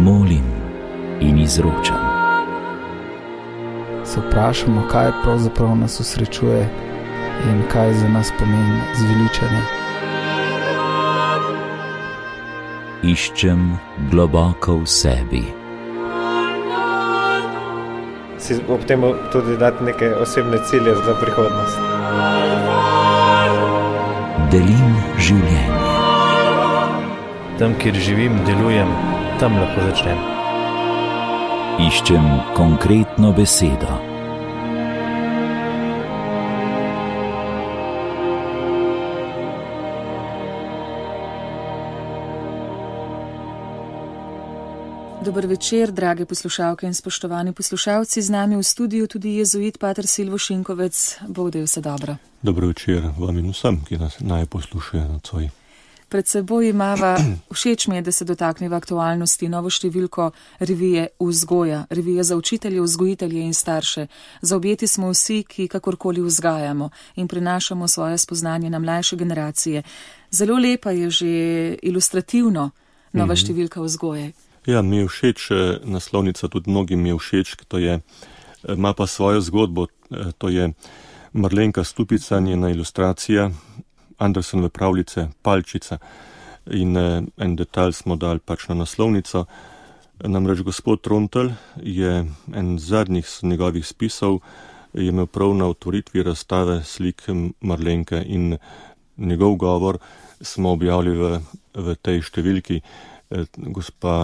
molim in izročam. Se vprašamo, kaj pravzaprav nas osrečuje in kaj za nas pomeni zveličanje. Iščem globoko v sebi. Si ob tem tudi dati neke osebne cilje za prihodnost. Delim življenje. Tam, kjer živim, delujem, tam lahko začnem. Iščem konkretno besedo. Dober večer, drage poslušalke in spoštovani poslušalci. Z nami v studiu tudi jezuit pater Silvo Šinkovec. Bog da je vse dobro. Dobro večer vam in vsem, ki nas naj poslušajo nocoj. Pred seboj imava, všeč mi je, da se dotakneva aktualnosti, novo številko revije Vzgoja, revija za učitelje, vzgojitelje in starše. Zaobjeti smo vsi, ki kakorkoli vzgajamo in prinašamo svoje spoznanje na mlajše generacije. Zelo lepa je že ilustrativno nova številka Vzgoje. Ja, mi je všeč naslovnica, tudi mnogim je všeč, to je, ima pa svojo zgodbo, to je Marlenka Stupica, njena ilustracija, Andersenove pravljice, Palčica, in en detalj smo dali pač na naslovnico. Namreč gospod Trontelj je en zadnjih njegovih spisov, je imel prav na otvoritvi razstave slik Marlenke in njegov govor smo objavili v tej številki. Gospa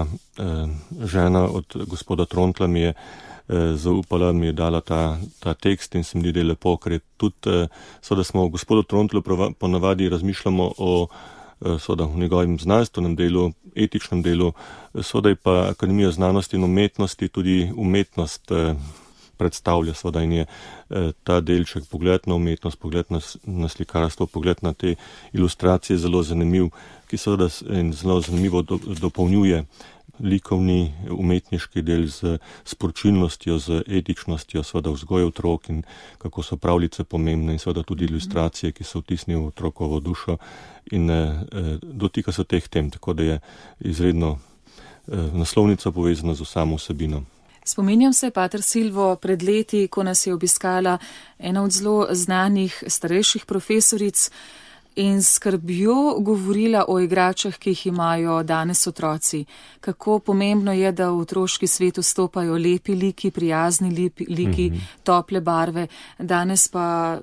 žena od gospoda Trontla mi je zaupala, mi je dala ta tekst in se mi zdi lepo, ker je tudi, da smo v gospodu Trontlu ponavadi razmišljamo o njegovem znanstvenem delu, etičnem delu, je pa Akademija znanosti in umetnosti tudi umetnost predstavlja, in je ta delček pogled na umetnost, pogled na slikarstvo, pogled na te ilustracije zelo zanimiv, ki zelo zanimivo dopolnjuje likovni, umetniški del z sporočilnostjo, z etičnostjo, vzgoje otrok in kako so pravljice pomembne in tudi ilustracije, ki so vtisnili v otrokovo dušo in dotika se teh tem, tako da je izredno naslovnica povezana z samo vsebino. Spominjam se, pater Silvo, pred leti, ko nas je obiskala ena od zelo znanih starejših profesoric in skrbjo govorila o igračah, ki jih imajo danes otroci. Kako pomembno je, da v otroški svet vstopajo lepi liki, prijazni liki, tople barve. Danes pa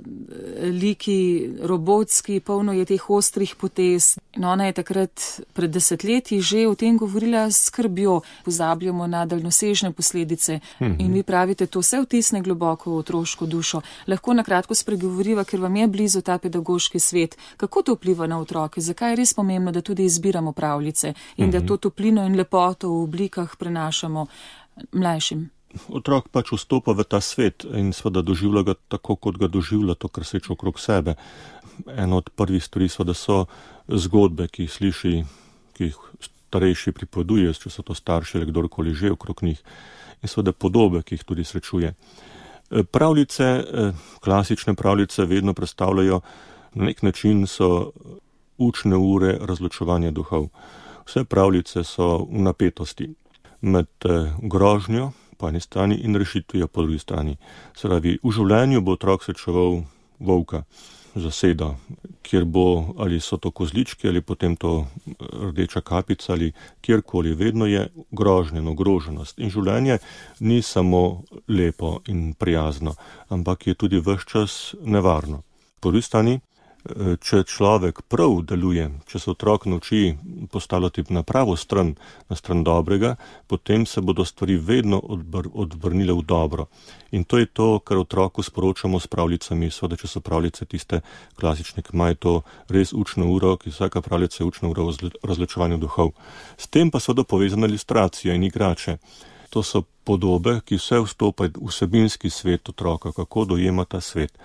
liki robotski, polno je teh ostrih potez. In ona je takrat pred desetletji že o tem govorila s skrbjo. Pozabljamo na daljnosežne posledice. In vi pravite, to vse vtisne globoko v otroško dušo. Lahko na kratko spregovoriva, ker vam je blizu ta pedagoški svet. Kako to vpliva na otroke? Zakaj je res pomembno, da tudi izbiramo pravljice in da to toplino in lepoto v oblikah prenašamo mlajšim? Otrok pač vstopa v ta svet in doživlja ga tako, kot ga doživlja to, kar sreča okrog sebe. Eno od prvih stvari so zgodbe, ki jih sliši, ki jih starejši pripovedujejo, če so to starši ali kdorkoli že okrog njih, in podobe, ki jih tudi srečuje. Pravljice, klasične pravljice vedno predstavljajo, na nek način so učne ure razločevanja duhov. Vse pravljice so v napetosti med grožnjo po eni strani in rešitvijo po drugi strani. V življenju bo otrok srečeval volka, zasedo, kjer bo, ali so to kozlički ali potem to rdeča kapica ali kjerkoli, vedno je grožnja, ogroženost. In življenje ni samo lepo in prijazno, ampak je tudi ves čas nevarno. Po drugi strani, če človek prav deluje, če se otrok nauči postavljati na pravo stran, na stran dobrega, potem se bodo stvari vedno odvrnile v dobro. In to je to, kar otroku sporočamo s pravljicami, če so pravljice tiste klasične, ki imajo to res učno uro, ki vsaka pravljica je učna ura v razločevanju duhov. S tem pa povezana ilustracija in igrače. To so podobe, ki vse vstopajo v vsebinski svet otroka, kako dojema ta svet.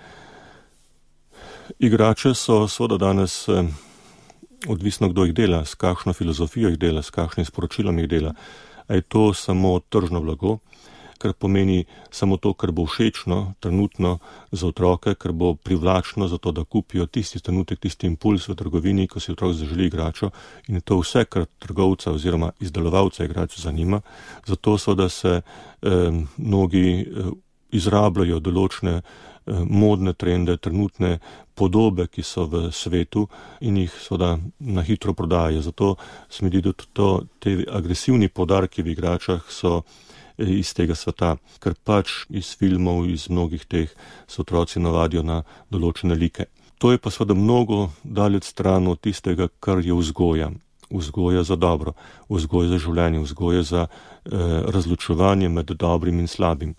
Igrače so danes odvisno, kdo jih dela, s kakšno filozofijo jih dela, s kakšnim sporočilom jih dela. A je to samo tržno blago? kar pomeni samo to, kar bo všečno trenutno za otroke, kar bo privlačno za to, da kupijo tisti trenutek, tisti impuls v trgovini, ko si otrok zaželi igračo, in je to vse, kar trgovca oziroma izdelovalca igrač zanima. Zato seveda se mnogi izrabljajo določene modne trende, trenutne podobe, ki so v svetu in jih seveda na hitro prodajajo. Zato se mi zdi, da te agresivni poudarki v igračah so iz tega sveta, ker pač iz filmov, iz mnogih teh se otroci navadijo na določene like. To je pa seveda mnogo daleč stran od tistega, kar je vzgoja. Vzgoja za dobro, vzgoja za življenje, vzgoja za razločevanje med dobrim in slabim.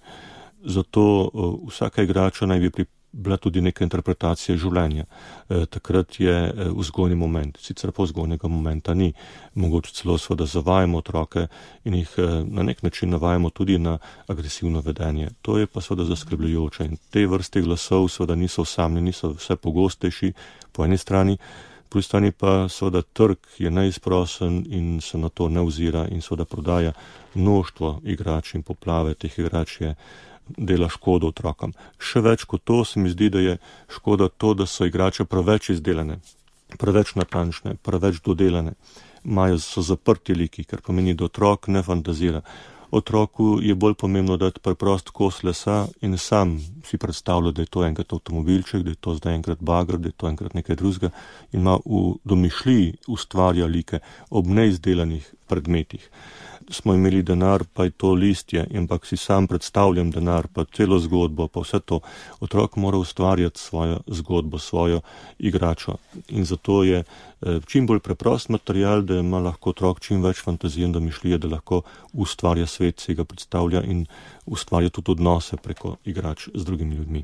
Zato vsaka igrača naj bi bila tudi neka interpretacija življenja. Takrat je vzgojni moment, sicer pa vzgojnega momenta ni. Mogoče celo seveda zavajamo otroke in jih na nek način navajamo tudi na agresivno vedenje. To je pa seveda zaskrbljujoče in te vrste glasov seveda niso osamljeni, so vse pogostejši po eni strani, po drugi strani pa seveda trg je neizprosen in se na to ne ozira in seveda prodaja mnoštvo igrač in poplave teh igrač je dela škodo otrokom. Še več kot to se mi zdi, da je škoda to, da so igrače preveč izdelane, preveč natančne, preveč dodelane. So zaprti liki, kar pomeni, da otrok ne fantazira. Otroku je bolj pomembno dati preprost kos lesa in sam si predstavlja, da je to enkrat avtomobilček, da je to zdaj enkrat bager, da je to enkrat nekaj drugega in ima v domišljiji ustvarja like ob neizdelanih predmetih. Smo imeli denar, pa je to listje, ampak si sam predstavljam denar, pa celo zgodbo, pa vse to. Otrok mora ustvarjati svojo zgodbo, svojo igračo. In zato je čim bolj preprost material, da ima lahko otrok čim več fantazije in domišljije, da lahko ustvarja svet, si ga predstavlja in ustvarja tudi odnose preko igrač z drugimi ljudmi.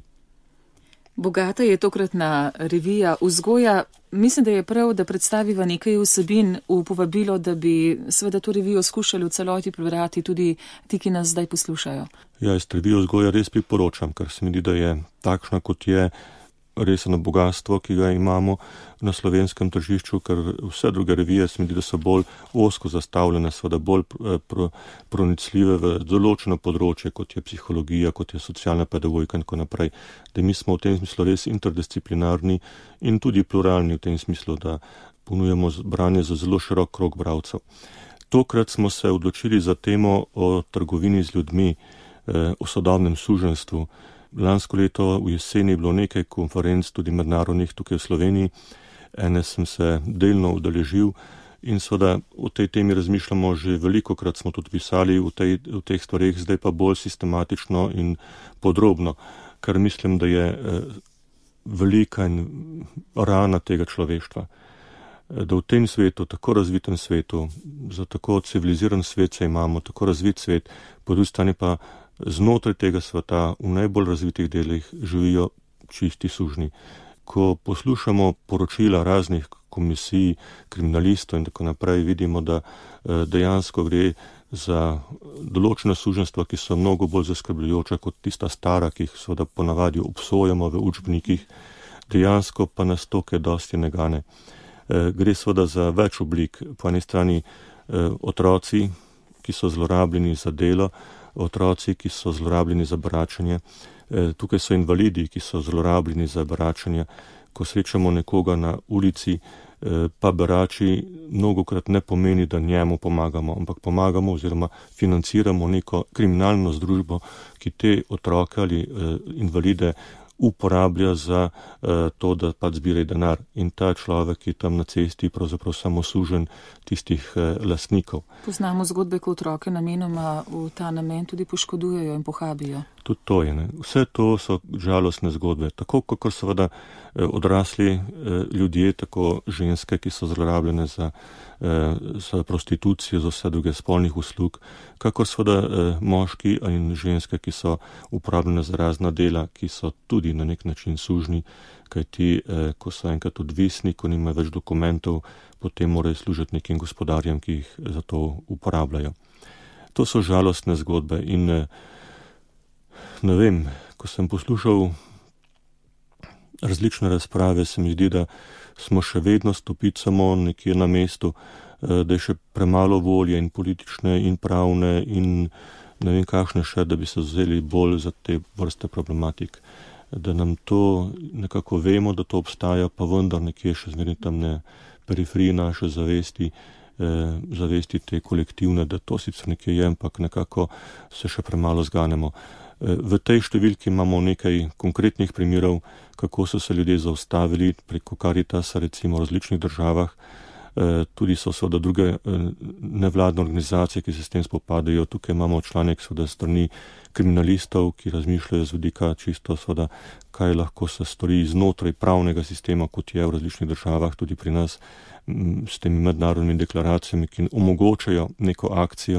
Bogata je tokratna revija Vzgoja. Mislim, da je prav, da predstaviva nekaj vsebin v povabilo, da bi seveda to revijo skušali v celoti prebrati tudi ti, ki nas zdaj poslušajo. Ja, jaz revijo Vzgoja res priporočam, ker se mi zdi, da je takšna, kot je, res eno bogatstvo, ki ga imamo na slovenskem tržišču, ker vse druge revije se mi zdi, da so bolj ozko zastavljene, seveda bolj pronicljive v določeno področje, kot je psihologija, kot je socialna pedagogika in tako naprej. Da mi smo v tem smislu res interdisciplinarni in tudi pluralni v tem smislu, da ponujamo branje za zelo širok krog bralcev. Tokrat smo se odločili za temo o trgovini z ljudmi, o sodobnem suženjstvu. Lansko leto v jeseni je bilo nekaj konferenc, tudi mednarodnih tukaj v Sloveniji. Ene sem se delno udeležil in seveda o tej temi razmišljamo že velikokrat, smo tudi pisali v teh stvareh, zdaj pa bolj sistematično in podrobno, kar mislim, da je velika in rana tega človeštva. Da v tem svetu, tako razvitem svetu, za tako civiliziran svet se imamo, tako razvit svet, po drugi strani pa znotraj tega sveta v najbolj razvitih delih živijo čisti sužnji. Ko poslušamo poročila raznih komisij, kriminalistov in tako naprej, vidimo, da dejansko gre za določena suženjstva, ki so mnogo bolj zaskrbljujoča kot tista stara, ki jih seveda ponavadi obsojamo v učbenikih, dejansko pa nas to kaj dosti ne gane. Gre seveda za več oblik. Po eni strani otroci, ki so zlorabljeni za delo, otroci, ki so zlorabljeni za beračenje. Tukaj so invalidi, ki so zlorabljeni za beračenje. Ko srečamo nekoga na ulici, pa berači mnogokrat ne pomeni, da njemu pomagamo, ampak pomagamo oziroma financiramo neko kriminalno združbo, ki te otroke ali invalide uporablja za to, da pač zbira denar. In ta človek je tam na cesti pravzaprav samo suženj tistih lastnikov. Poznamo zgodbe, ko otroke namenoma v ta namen tudi poškodujejo in pohabijo. Tudi to je. Vse to so žalostne zgodbe. Tako kot seveda odrasli ljudje, tako ženske, ki so zlorabljene za prostitucijo, za vse druge spolnih uslug, kakor seveda moški in ženske, ki so uporabljene za razna dela, ki so tudi na nek način sužni, kajti ko so enkrat odvisni, ko nimajo več dokumentov, potem morajo služiti nekim gospodarjem, ki jih za to uporabljajo. To so žalostne zgodbe in ne vem, ko sem poslušal različne razprave, se mi zdi, da smo še vedno stopiti samo nekje na mestu, da je še premalo volje in politične in pravne in ne vem kakšne še, da bi se vzeli bolj za te vrste problematik. Da nam to nekako vemo, da to obstaja, pa vendar nekje še zmeraj tam na periferiji naše zavesti te kolektivne, da to sicer nekje je, ampak nekako se še premalo zganemo. V tej številki imamo nekaj konkretnih primerov, kako so se ljudje zaustavili preko Caritasa, recimo v različnih državah. Tudi so seveda druge nevladne organizacije, ki se s tem spopadajo. Tukaj imamo članek seveda strani kriminalistov, ki razmišljajo z vidika čisto seveda, kaj lahko se stori znotraj pravnega sistema, kot je v različnih državah, tudi pri nas, s temi mednarodnimi deklaracijami, ki omogočajo neko akcijo.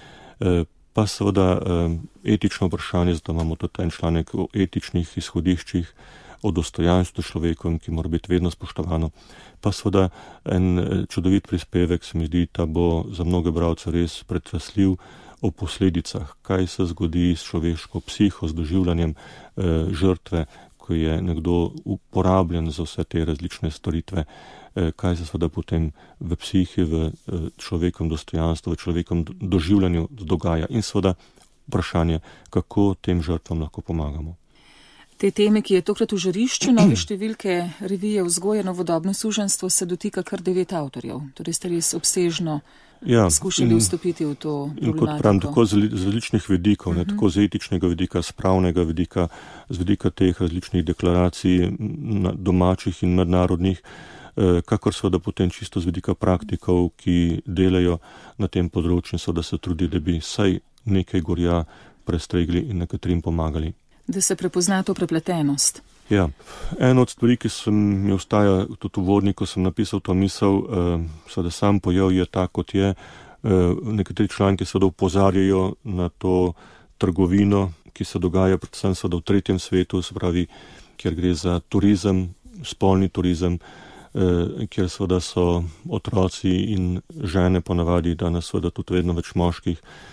Pa seveda etično vprašanje, zato imamo tudi en članek o etičnih izhodiščih, o dostojanstvu človekom, ki mora biti vedno spoštovano. Pa seveda en čudovit prispevek, se mi zdi, ta bo za mnoge bralce res pretresljiv, o posledicah, kaj se zgodi s človeško psiho, z doživljanjem žrtve, ko je nekdo uporabljen za vse te različne storitve, kaj se seveda potem v psihi, v človekovem dostojanstvu, v človekovem doživljanju dogaja. In seveda vprašanje, kako tem žrtvam lahko pomagamo. Te teme, ki je tokrat v žarišču nove številke revije Vzgoja novodobno suženjstvo, se dotika kar 9 avtorjev. Torej ste res obsežno skušali vstopiti v to problematiko. In kot pravim, tako z različnih vidikov, tako z etičnega vidika, z pravnega vidika, z vidika teh različnih deklaracij domačih in mednarodnih, kakor seveda potem čisto z vidika praktikov, ki delajo na tem področju, seveda se trudi, da bi vsaj nekaj gorja prestregli in nekaterim pomagali. Da se prepozna to prepletenost. Ja, eno od stvari, ki mi ostaja tudi v vodni, ko sem napisal to misel, seveda sam pojav je tak, kot je. Nekateri članki seveda opozarjajo na to trgovino, ki se dogaja predvsem seveda v tretjem svetu, se pravi, kjer gre za turizem, spolni turizem, kjer seveda so otroci in žene ponavadi, danes seveda tudi vedno več moških,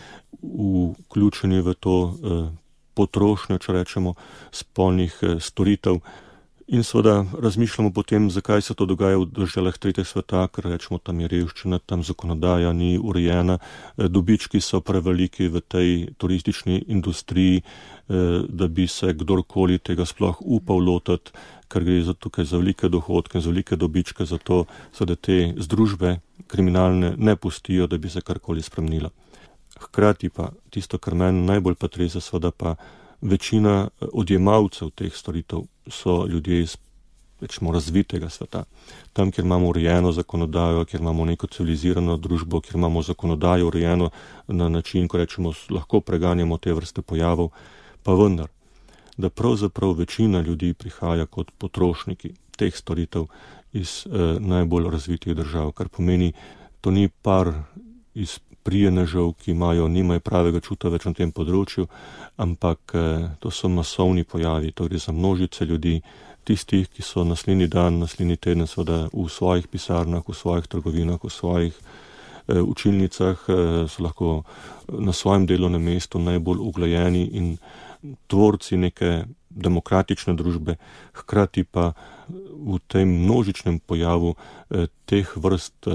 vključeni v to potrošnjo, če rečemo, spolnih storitev. In seveda razmišljamo potem, zakaj se to dogaja v državah tretjega sveta, ker rečemo, tam je revščina, tam zakonodaja ni urejena, dobički so preveliki v tej turistični industriji, da bi se kdorkoli tega sploh upal lotiti, ker gre tukaj za velike dohodke, za velike dobičke, zato seveda te združbe kriminalne ne pustijo, da bi se karkoli spremenila. Hkrati pa tisto, kar meni najbolj potrese, seveda pa večina odjemalcev teh storitev so ljudje iz rečemo razvitega sveta. Tam, kjer imamo urejeno zakonodajo, kjer imamo neko civilizirano družbo, kjer imamo zakonodajo urejeno na način, ko rečemo, lahko preganjamo te vrste pojavov, pa vendar, da pravzaprav večina ljudi prihaja kot potrošniki teh storitev iz najbolj razvitih držav, kar pomeni, to ni par iz prijenežev, ki nimajo pravega čuta več na tem področju, ampak to so masovni pojavi, to gre za množice ljudi, tistih, ki so naslednji dan, naslednji teden seveda v svojih pisarnah, v svojih trgovinah, v svojih učilnicah, so lahko na svojem delovnem mestu najbolj uglajeni in tvorci neke demokratične družbe, hkrati pa v tem množičnem pojavu teh vrst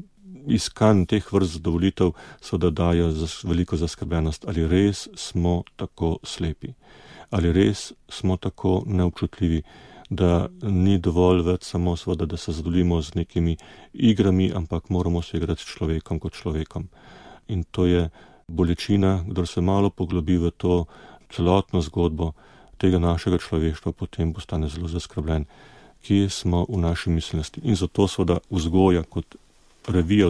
iskanj, teh vrst zadovoljitev seveda dajo veliko zaskrbljenost. Ali res smo tako slepi? Ali res smo tako neobčutljivi, da ni dovolj več samo seveda, da se zadovoljimo z nekimi igrami, ampak moramo se igrati s človekom kot človekom. In to je bolečina, kdor se malo poglobi v to celotno zgodbo tega našega človeštva, potem postane zelo zaskrbljen, kje smo v naši miselnosti. In zato seveda Vzgoja kot revija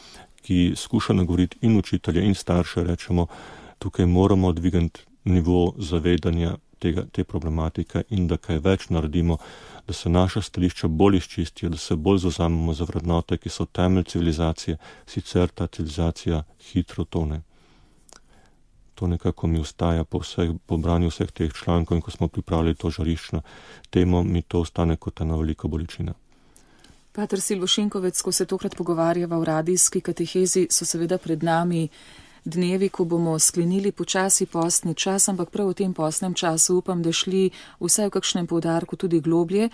ki skuša nagovoriti in učitelje in starše, rečemo, tukaj moramo dvigati nivo zavedanja te problematike in da kaj več naredimo, da se naša stališča bolj izčistijo, da se bolj zavzamemo za vrednote, ki so temelj civilizacije, sicer ta civilizacija hitro tone. To nekako mi ostaja po branju vseh teh člankov in ko smo pripravili to žariščno temo, mi to ostane kot ena velika bolečina. Pater Silvo Šinkovec, ko se tokrat pogovarjava v radijski katehezi, so seveda pred nami dnevi, ko bomo sklenili počasi postni čas, ampak prav v tem postnem času upam, da šli vsaj v kakšnem poudarku tudi globlje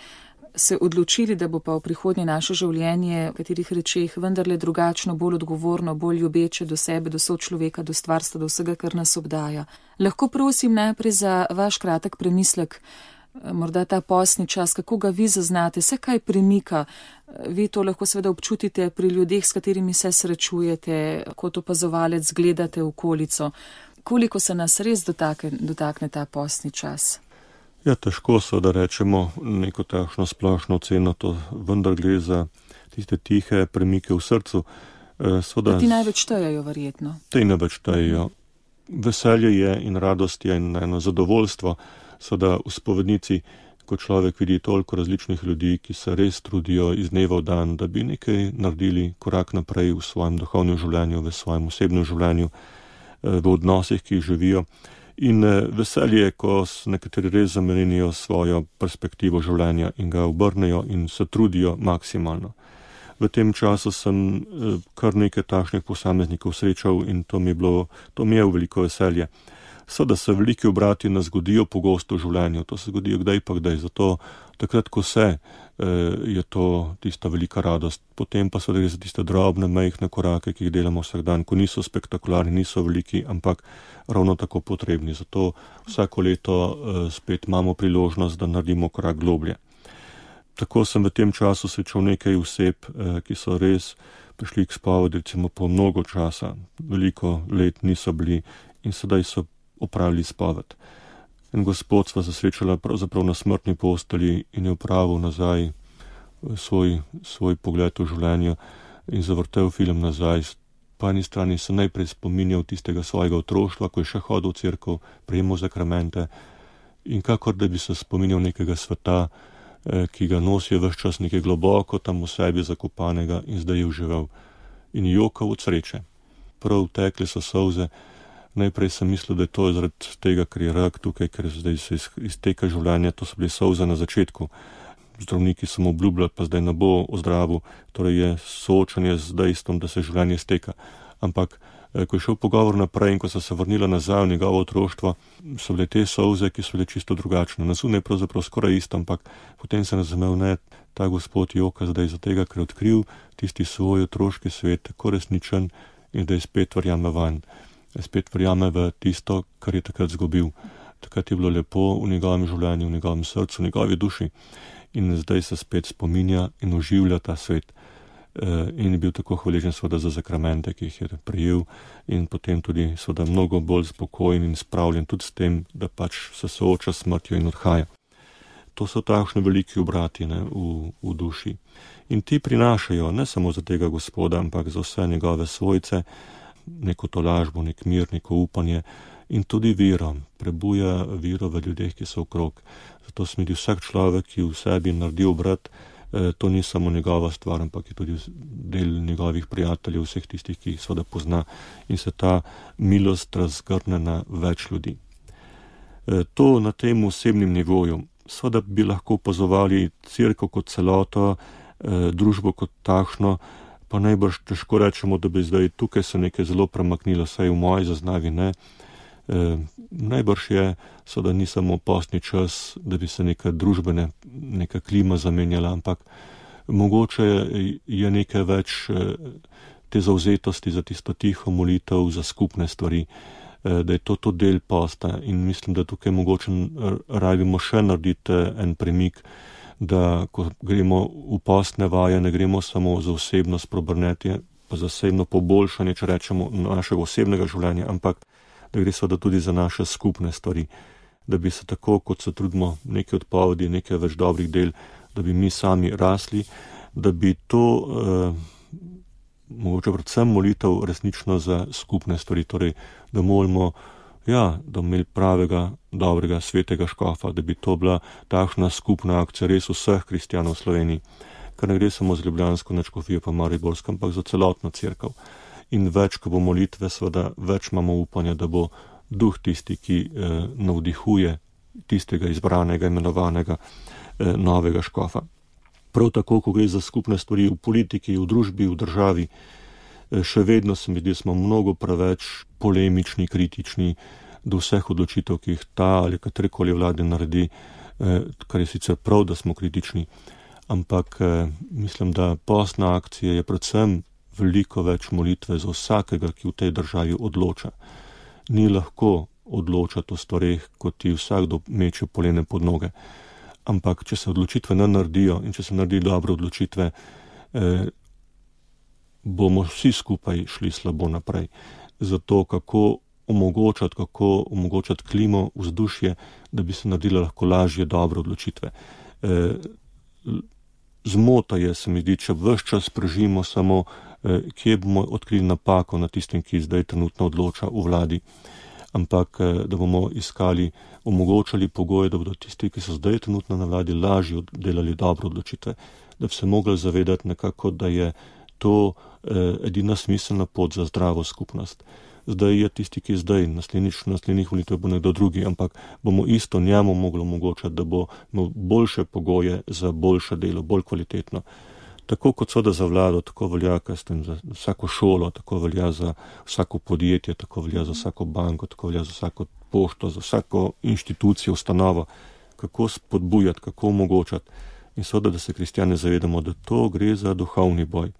se odločili, da bo pa v prihodnje naše življenje v katerih rečeh vendarle drugačno, bolj odgovorno, bolj ljubeče do sebe, do sočloveka, do stvarstva, do vsega, kar nas obdaja. Lahko prosim najprej za vaš kratek premislek, morda ta postni čas, kako ga vi zaznate, se kaj premika, vi to lahko seveda občutite pri ljudeh, s katerimi se srečujete, kot opazovalec gledate v okolico. Koliko se nas res dotakne ta postni čas? Ja, težko so, da rečemo neko takšno splošno oceno, to vendar gre za tiste tihe premike v srcu. Ti največ štejejo verjetno. Ti največ štejejo. Veselje je in radost je in eno zadovoljstvo, da v spovednici, ko človek vidi toliko različnih ljudi, ki se res trudijo iz dneva v dan, da bi nekaj naredili korak naprej v svojem duhovnem življenju, v svojem osebnem življenju, v odnosih, ki jih živijo. In veselje je, ko nekateri res zamenijo svojo perspektivo življenja in ga obrnejo in se trudijo maksimalno. V tem času sem kar nekaj takšnih posameznikov srečal in to mi je veliko veselje. Da se veliki obrati ne zgodijo pogosto v življenju, to se zgodijo kdaj pa kdaj, zato takrat, ko je to tista velika radost. Potem pa gre za tiste drobne, majhne korake, ki jih delamo vsak dan, ko niso spektakularni, niso veliki, ampak ravno tako potrebni. Zato vsako leto spet imamo priložnost, da naredimo korak globlje. Tako sem v tem času srečal nekaj oseb, ki so res prišli k spovedi, recimo po mnogo časa, veliko let niso bili in sedaj so opravili spoved. In gospod sva se srečala pravzaprav na smrtni postelji in je opravil nazaj svoj pogled v življenju in zavrtel film nazaj. Po eni strani se najprej spominjal tistega svojega otroštva, ko je še hodil v cerkev, prejemal zakramente in kakor da bi se spominjal nekega sveta, ki ga nosijo ves čas nekaj globoko tam v sebi zakopanega in zdaj je užival. In jokal od sreče. Prav tekle so solze. Najprej sem mislil, da je to zaradi tega, ker je rak tukaj, ker zdaj se izteka življenje, to so bile solze na začetku. Zdravniki so mu obljubljali, pa zdaj ne bo ozdravil, torej je soočanje z dejstvom, da se življenje izteka. Ampak, ko je šel pogovor naprej in ko so se vrnila nazaj v njegovo otroštvo, so bile te solze, ki so bile čisto drugačne. Na zunaj pravzaprav skoraj isto, ampak potem sem razumel, ne, ta gospod joka zdaj za tega, ker je odkril tisti svoj otroški svet, tako resničen in da je spet verjame vanj. Spet verjame v tisto, kar je takrat zgubil. Takrat je bilo lepo v njegovem življenju, v njegovem srcu, v njegovi duši in zdaj se spet spominja in oživlja ta svet. In je bil tako hvaležen seveda za zakramente, ki jih je prejel in potem tudi seveda mnogo bolj spokojen in spravljen tudi s tem, da pač se sooča s smrtjo in odhaja. To so takšne veliki obrati v duši. In ti prinašajo ne samo za tega gospoda, ampak za vse njegove svojce, neko tolažbo, nek mir, neko upanje in tudi vero, prebuja vero v ljudeh, ki so okrog. Zato se mi zdi vsak človek, ki v sebi naredi obrat, to ni samo njegova stvar, ampak je tudi del njegovih prijateljev, vseh tistih, ki jih seveda pozna in se ta milost razgrne na več ljudi. To na tem osebnem nivoju. Seveda bi lahko opazovali cerkev kot celoto, družbo kot takšno, pa najbrž težko rečemo, da bi zdaj tukaj se nekaj zelo premaknilo, saj v moji zaznavi ne. Najbrž je, seveda ni samo postni čas, da bi se neka klima zamenjala, ampak mogoče je nekaj več te zavzetosti za tisto tiho molitev, za skupne stvari, da je to del posta in mislim, da tukaj mogoče rabimo še narediti en premik, da ko gremo v postne vaje, ne gremo samo za osebno spreobrnetje, pa za osebno poboljšanje, če rečemo, našega osebnega življenja, ampak da gre seveda tudi za naše skupne stvari. Da bi se tako, kot se trudimo nekaj odpovedi, nekaj več dobrih del, da bi mi sami rasli, da bi to, mogoče predvsem molitev resnično za skupne stvari, torej da molimo, da imeli pravega, dobrega, svetega škofa, da bi to bila takšna skupna akcija res vseh kristjanov v Sloveniji, ker ne gre samo za ljubljansko nadškofijo pa mariborsko, ampak za celotno cerkev. In več, ko bo molitve, seveda več imamo upanja, da bo duh tisti, ki navdihuje tistega izbranega, imenovanega novega škofa. Prav tako, ko gre za skupne stvari v politiki, v družbi, v državi, še vedno se mi zdi, smo mnogo preveč polemični, kritični do vseh odločitev, ki jih ta ali katerikoli vlade naredi, kar je sicer prav, da smo kritični. ampak mislim, da postna akcija je predvsem veliko več molitve za vsakega, ki v tej državi odloča. Ni lahko odločati o stvareh, kot ti vsakdo meče polene pod noge. Ampak, če se odločitve ne naredijo in če se naredi dobre odločitve, bomo vsi skupaj šli slabo naprej. Zato, kako omogočati klimo, vzdušje, da bi se naredile lahko lažje dobre odločitve. Zmota je, se mi zdi, če ves čas prežimo samo, kje bomo odkrili napako na tistem, ki zdaj trenutno odloča v vladi, ampak da bomo omogočali pogoje, da bodo tisti, ki so zdaj trenutno na vladi, lažje delali dobre odločitve, da bi se mogli zavedati nekako, da je to edina smiselna pot za zdravo skupnost. Zdaj je tisti, ki je zdaj, naslednjih volitev bo nekdo drugi, ampak bomo isto njemu mogli omogočati, da bo imel boljše pogoje za boljše delo, bolj kvalitetno. Tako kot seveda za vlado, tako velja za vsako šolo, tako velja za vsako podjetje, tako velja za vsako banko, tako velja za vsako pošto, za vsako inštitucijo, ustanovo, kako spodbujati, kako omogočati. In seveda, da se kristjani zavedamo, da to gre za duhovni boj.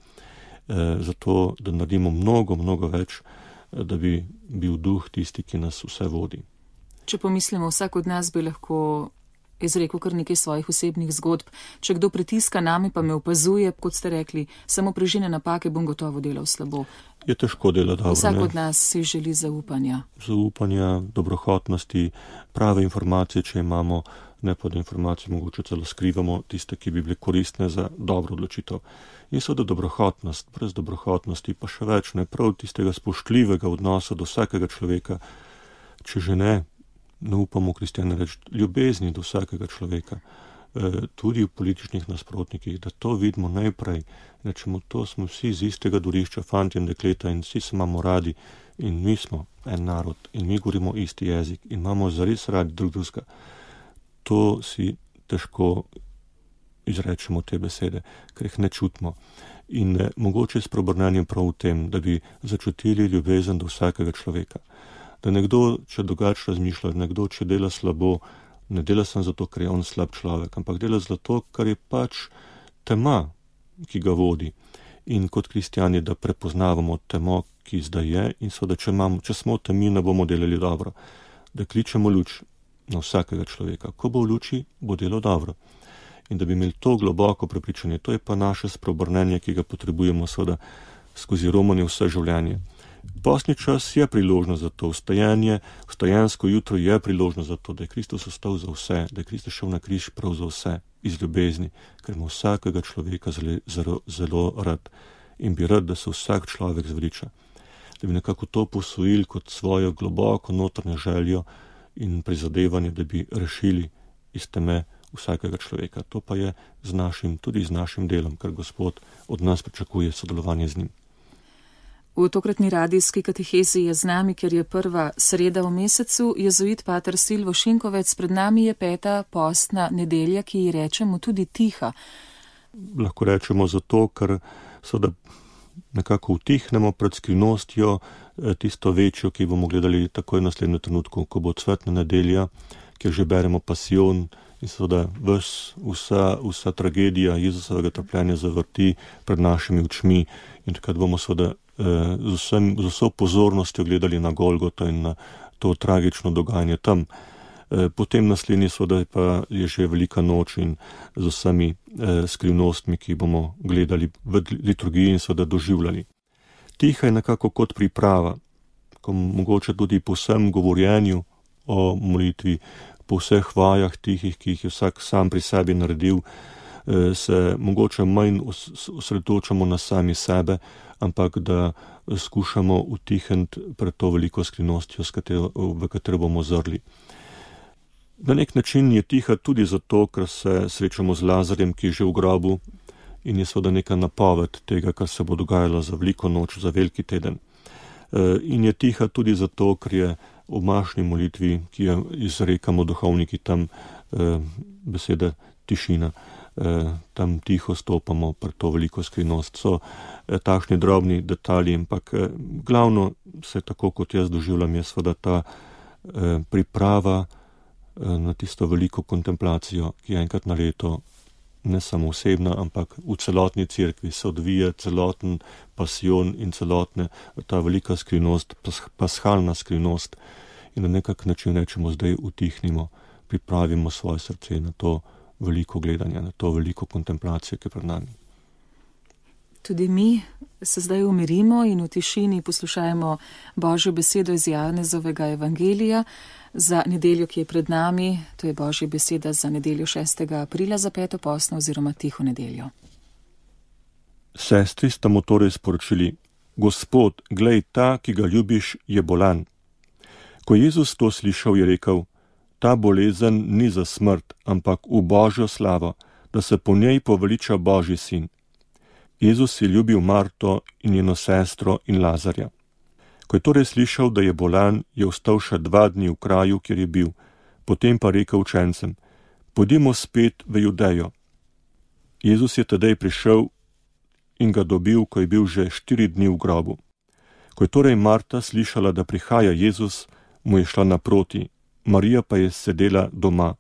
Zato, da naredimo mnogo več, da bi bil duh tisti, ki nas vse vodi. Če pomislimo, vsak od nas bi lahko izrekel kar nekaj svojih osebnih zgodb. Če kdo pritiska nami, pa me opazuje, kot ste rekli, samo prežine napake, bom gotovo delal slabo. Je težko delati dobro. Vsak od nas si želi zaupanja. Zaupanja, dobrohotnosti, prave informacije, če imamo, ne pa da informacije mogoče celo skrivamo, tiste, ki bi bile koristne za dobro odločitev. In seveda dobrohotnost, brez dobrohotnosti pa še več, ne prav tistega spoštljivega odnosa do vsakega človeka, če že ne upamo kristjani reči, ljubezni do vsakega človeka, tudi v političnih nasprotnikih, da to vidimo najprej, rečemo, to smo vsi z istega dvorišča, fanti in dekleta, in vsi se imamo radi in mi smo en narod in mi govorimo isti jezik in imamo zares radi drugega. To si težko izrečemo te besede, ker jih ne čutimo. In mogoče s preobrnenjem prav v tem, da bi začutili ljubezen do vsakega človeka. Da nekdo, če drugače razmišlja, nekdo, če dela slabo, ne dela samo zato, ker je on slab človek, ampak dela zato, ker je pač tema, ki ga vodi. In kot kristjani, da prepoznavamo temo, ki zdaj je, in seveda, če smo v temi, ne bomo delali dobro. Da kličemo luč na vsakega človeka. Ko bo v luči, bo delal dobro. In da bi imeli to globoko prepričanje, to je pa naše spreobrnenje, ki ga potrebujemo seveda skozi romanje vse življenje. Postni čas je priložnost za to, vstajensko jutro je priložnost za to, da je Kristus ostal za vse, da je Kristus šel na križ prav za vse, iz ljubezni, ker ima vsakega človeka zelo rad in bi rad, da se vsak človek zveliča. Da bi nekako to posvojili kot svojo globoko notranjo željo in prizadevanje, da bi rešili iz teme vsakega človeka. To pa je tudi z našim delom, ker Gospod od nas pričakuje sodelovanje z njim. V tokratni radijski katehezi je z nami, ker je prva sreda v mesecu, jezuit pater Silvo Šinkovec, pred nami je 5. postna nedelja, ki ji rečemo tudi tiha. Lahko rečemo zato, ker seveda nekako utihnemo pred skrivnostjo, tisto večjo, ki bomo gledali takoj v naslednjem trenutku, ko bo cvetna nedelja, kjer že beremo pasijon in seveda vsa tragedija Jezusovega trpljenja zavrti pred našimi očmi in takrat bomo seveda z vso pozornostjo gledali na Golgoto in na to tragično dogajanje tam. Potem naslednji seveda pa je že velika noč in z vsemi skrivnostmi, ki bomo gledali v liturgiji in seveda doživljali. Tiha je nekako kot priprava, ko mogoče tudi po vsem govorjenju o molitvi, po vseh vajah tihih, ki jih je vsak sam pri sebi naredil, se mogoče manj osredotočamo na sami sebe, ampak da skušamo utihniti pred to veliko skrivnostjo, v katero bomo zrli. Na nek način je tiha tudi zato, ker se srečamo z Lazarjem, ki je že v grobu in je seveda neka napoved tega, kar se bo dogajalo za veliko noč, za veliki teden. In je tiha tudi zato, ker je v mašni molitvi, ki jo izrekamo duhovniki, tam beseda tišina, tam tiho stopamo pred to veliko skrivnost. So takšni drobni detalji, ampak glavno se tako, kot jaz doživljam, je seveda ta priprava na tisto veliko kontemplacijo, ki enkrat na leto ne samo osebna, ampak v celotni cerkvi se odvija celoten pasijon in celotna ta velika skrivnost, paschalna skrivnost, in na nekak način rečemo, zdaj utihnimo, pripravimo svoje srce na to veliko gledanje, na to veliko kontemplacijo, ki je pred nami. Tudi mi se zdaj umirimo in v tišini poslušajmo Božjo besedo iz Janezovega evangelija za nedeljo, ki je pred nami. To je Božja beseda za nedeljo 6. aprila za peto postno oziroma tiho nedeljo. Sestri sta mu torej sporočili: Gospod, glej, ta, ki ga ljubiš, je bolan. Ko je Jezus to slišal, je rekel: ta bolezen ni za smrt, ampak v Božjo slavo, da se po njej poveliča Božji sin. Jezus je ljubil Marto in njeno sestro in Lazarja. Ko je torej slišal, da je bolan, je ostal še 2 dni v kraju, kjer je bil. Potem pa rekel učencem: pojdimo spet v Judejo. Jezus je tedaj prišel in ga dobil, ko je bil že 4 dni v grobu. Ko je torej Marta slišala, da prihaja Jezus, mu je šla naproti, Marija pa je sedela doma.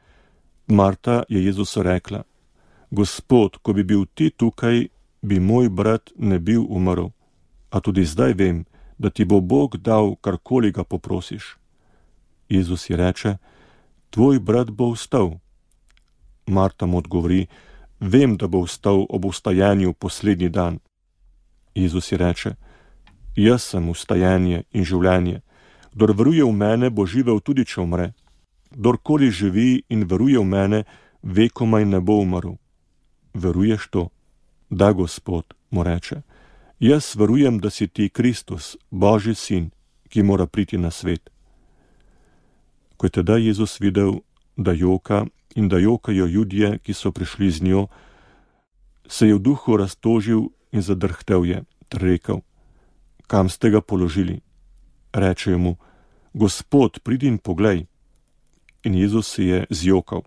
Marta je Jezusu rekla: Gospod, ko bi bil ti tukaj, bi moj brat ne bil umrl. A tudi zdaj vem, da ti bo Bog dal, karkoli ga poprosiš. Jezus ji reče: tvoj brat bo vstal. Marta mu odgovori: vem, da bo vstal ob vstajanju poslednji dan. Jezus ji reče: jaz sem vstajanje in življenje. Kdor veruje v mene, bo živel tudi, če umre. Kdorkoli živi in veruje v mene, vekomaj ne bo umrl. Veruješ to? Da, Gospod, mu reče. Jaz verujem, da si ti Kristus, Božji sin, ki mora priti na svet. Ko je tedaj Jezus videl, da joka in da jokajo Judje, ki so prišli z njo, se je v duhu raztožil in zadrhtel je, ter rekel: kam ste ga položili? Rečejo mu: Gospod, pridi in poglej. In Jezus se je zjokal.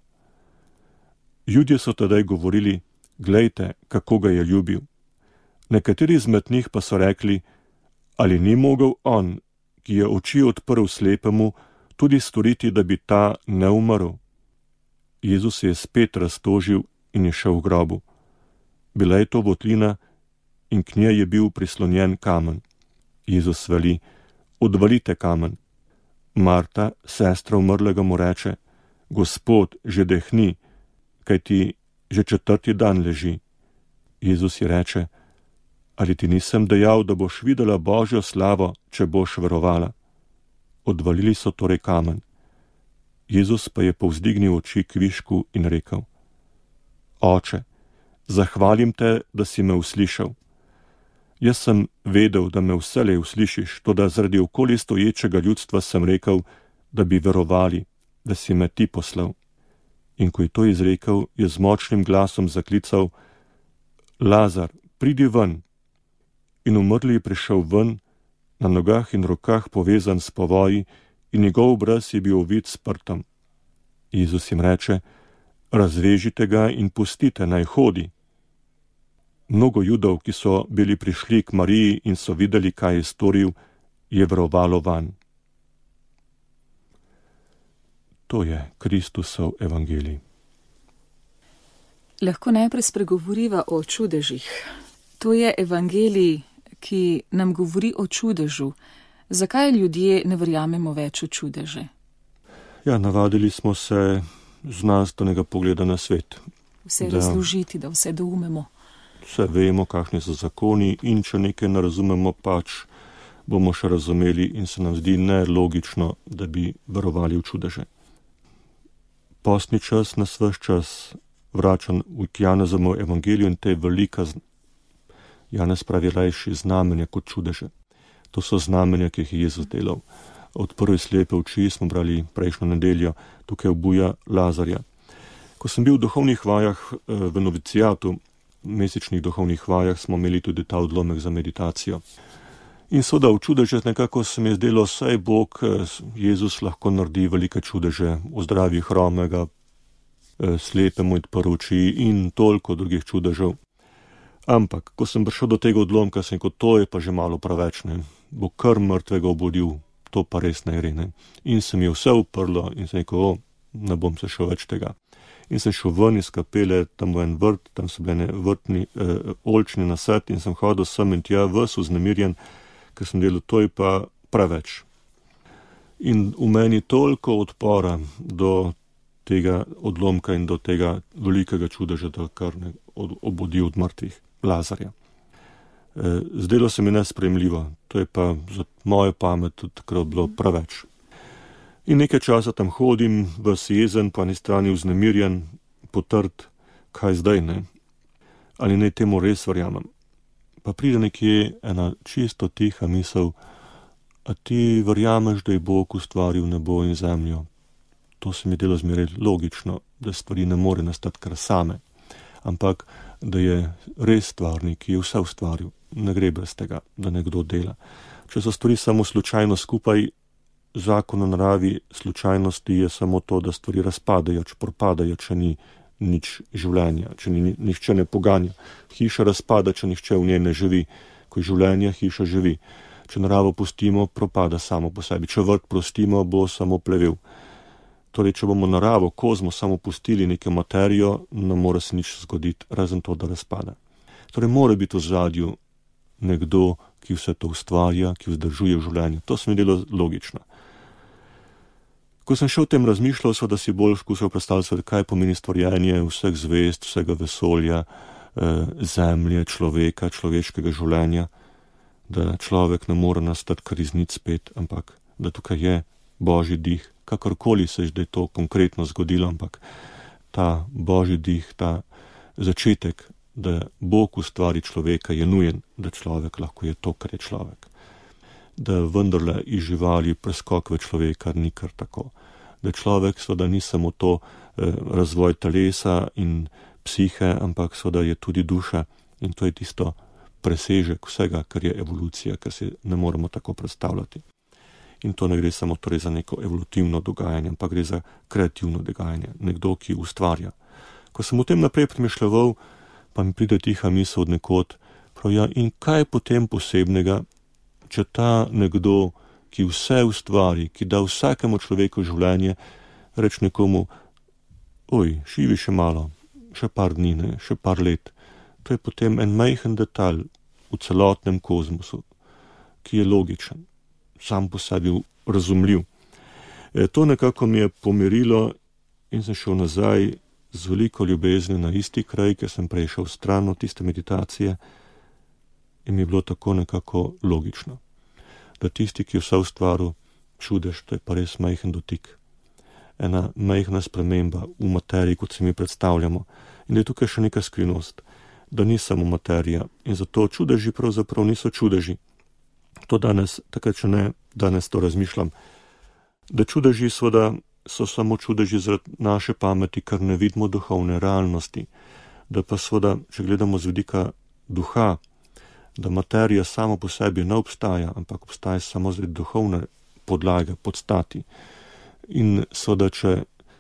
Judje so tedaj govorili: glejte, kako ga je ljubil. Nekateri izmed njih pa so rekli: ali ni mogel on, ki je oči odprl slepemu, tudi storiti, da bi ta ne umrl? Jezus se je spet raztožil in je šel v grobu. Bila je to votlina in k njej je bil prislonjen kamen. Jezus veli: odvalite kamen. Marta, sestra umrlega, mu reče: Gospod, že dehni, kajti že 4. dan leži. Jezus ji reče: ali ti nisem dejal, da boš videla Božjo slavo, če boš verovala? Odvalili so torej kamen. Jezus pa je povzdignil oči k višku in rekel: Oče, zahvalim te, da si me uslišal. Jaz sem vedel, da me vselej uslišiš, toda zaradi okoli stoječega ljudstva sem rekel, da bi verovali, da si me ti poslal. In ko je to izrekel, je z močnim glasom zaklical: Lazar, pridi ven. In umrli je prišel ven, na nogah in rokah povezan s povoji, in njegov obraz je bil ovit s prtom. Jezus jim reče: razvežite ga in pustite, naj hodi. Mnogo Judov, ki so bili prišli k Mariji in so videli, kaj je storil, je verovalo vanj. To je Kristusov evangelij. Lahko najprej spregovoriva o čudežih. To je evangelij, ki nam govori o čudežu. Zakaj ljudje ne verjamemo več v čudeže? Ja, navadili smo se znanstvenega pogleda na svet. Vse razložiti, da vse doumemo. Vse vemo, kakšni so zakoni, in če nekaj ne razumemo, pač bomo še razumeli, in se nam zdi nelogično, da bi verovali v čudeže. Postni čas nas ves čas vrača k Janezovemu evangeliju in te velika, Janez pravi rajši, znamenja kot čudeže. To so znamenja, ki jih je Jezus delal. Odprl je slepe oči, smo brali prejšnjo nedeljo, tukaj obuja Lazarja. Ko sem bil v duhovnih vajah v novicijatu, mesečnih duhovnih vajah, smo imeli tudi ta odlomek za meditacijo. In seveda v čudežeh nekako se mi je zdelo, saj Bog, Jezus lahko naredi velike čudeže, ozdravi hromega, slepemu odprl oči in toliko drugih čudežev. Ampak, ko sem prišel do tega odlomka, sem rekel, to je pa že malo preveč, ne. Bo kar mrtvega obudil, to pa res ne gre, ne. In se mi je vse uprlo in sem rekel, ne bom se šel več tega. In sem šel ven iz kapele, tam v en vrt, tam so bile vrtni oljčni nasad in sem hodil sem in tja, ves vznemirjen, ker sem delal, to je pa preveč. In v meni toliko odpora do tega odlomka in do tega velikega čudeža, da kar ne obudi od mrtvih Lazarja. Zdelo se mi nesprejemljivo, to je pa za mojo pamet tudi takrat bilo preveč. In nekaj časa tam hodim, ves jezen, po eni strani vznemirjen, potrt, kaj zdaj, ne? Ali naj temu res verjamem? Pa pride nekje ena čisto tiha misel, a ti verjameš, da je Bog ustvaril nebo in zemljo? To se mi delo zmeraj logično, da stvari ne more nastati kar same, ampak da je res stvarnik, ki je vse ustvaril. Ne gre brez tega, da nekdo dela. Če so stvari samo slučajno skupaj, zakon o naravi slučajnosti je samo to, da stvari razpadajo, če propadajo, če ni nič življenja, če nihče ne poganja. Hiša razpada, če nihče v njej ne živi. Ko je življenje, hiša živi. Če naravo pustimo, propada samo po sebi. Če vrt prostimo, bo samo plevel. Torej, če bomo naravo, kozmos samo pustili neko materijo, ne more se nič zgoditi, razen to, da razpada. Torej, mora biti v zadju nekdo, ki vse to ustvarja, ki vzdržuje v življenju. To se mi delo logično. Ko sem šel o tem razmišljal, da si bolj skušal predstavljati, kaj pomeni stvarjenje vseh zvezd, vsega vesolja, zemlje, človeka, človeškega življenja, da človek ne more nastati kar iz nič spet, ampak da tukaj je Božji dih, kakorkoli se že to konkretno zgodilo, ampak ta Božji dih, ta začetek, da Bog ustvari človeka, je nujen, da človek lahko je to, kar je človek. Da vendarle iz živali preskok v človeka ni kar tako. Da človek seveda ni samo to razvoj telesa in psihe, ampak seveda je tudi duša in to je tisto presežek vsega, kar je evolucija, kar se ne moremo tako predstavljati. In to ne gre samo torej za neko evolutivno dogajanje, ampak gre za kreativno dogajanje, nekdo, ki ustvarja. Ko sem o tem naprej premišljaval, pa mi pride tiha misel od nekod, prav ja, in kaj je potem posebnega, če ta nekdo, ki vse ustvari, ki da vsakemu človeku življenje, reče nekomu, oj, živi še malo, še par dni, ne, še par let. To je potem en majhen detalj v celotnem kozmosu, ki je logičen, sam po sebi razumljiv. To nekako mi je pomirilo in sem šel nazaj z veliko ljubezni na isti kraj, ker sem prešel stran od tiste meditacije in mi je bilo tako nekako logično, da tisti, ki je vse ustvaril, čudež, to je pa res majhen dotik. Ena majhna sprememba v materiji, kot se mi predstavljamo. In da je tukaj še neka skrivnost, da ni samo materija. In zato čudeži pravzaprav niso čudeži. To danes, takrat če ne, danes to razmišljam, da čudeži seveda so samo čudeži zaradi naše pameti, ker ne vidimo duhovne realnosti. Da pa seveda, če gledamo z vidika duha, da materija samo po sebi ne obstaja, ampak obstaja samo zaradi duhovne podlage, podstati. In seveda, če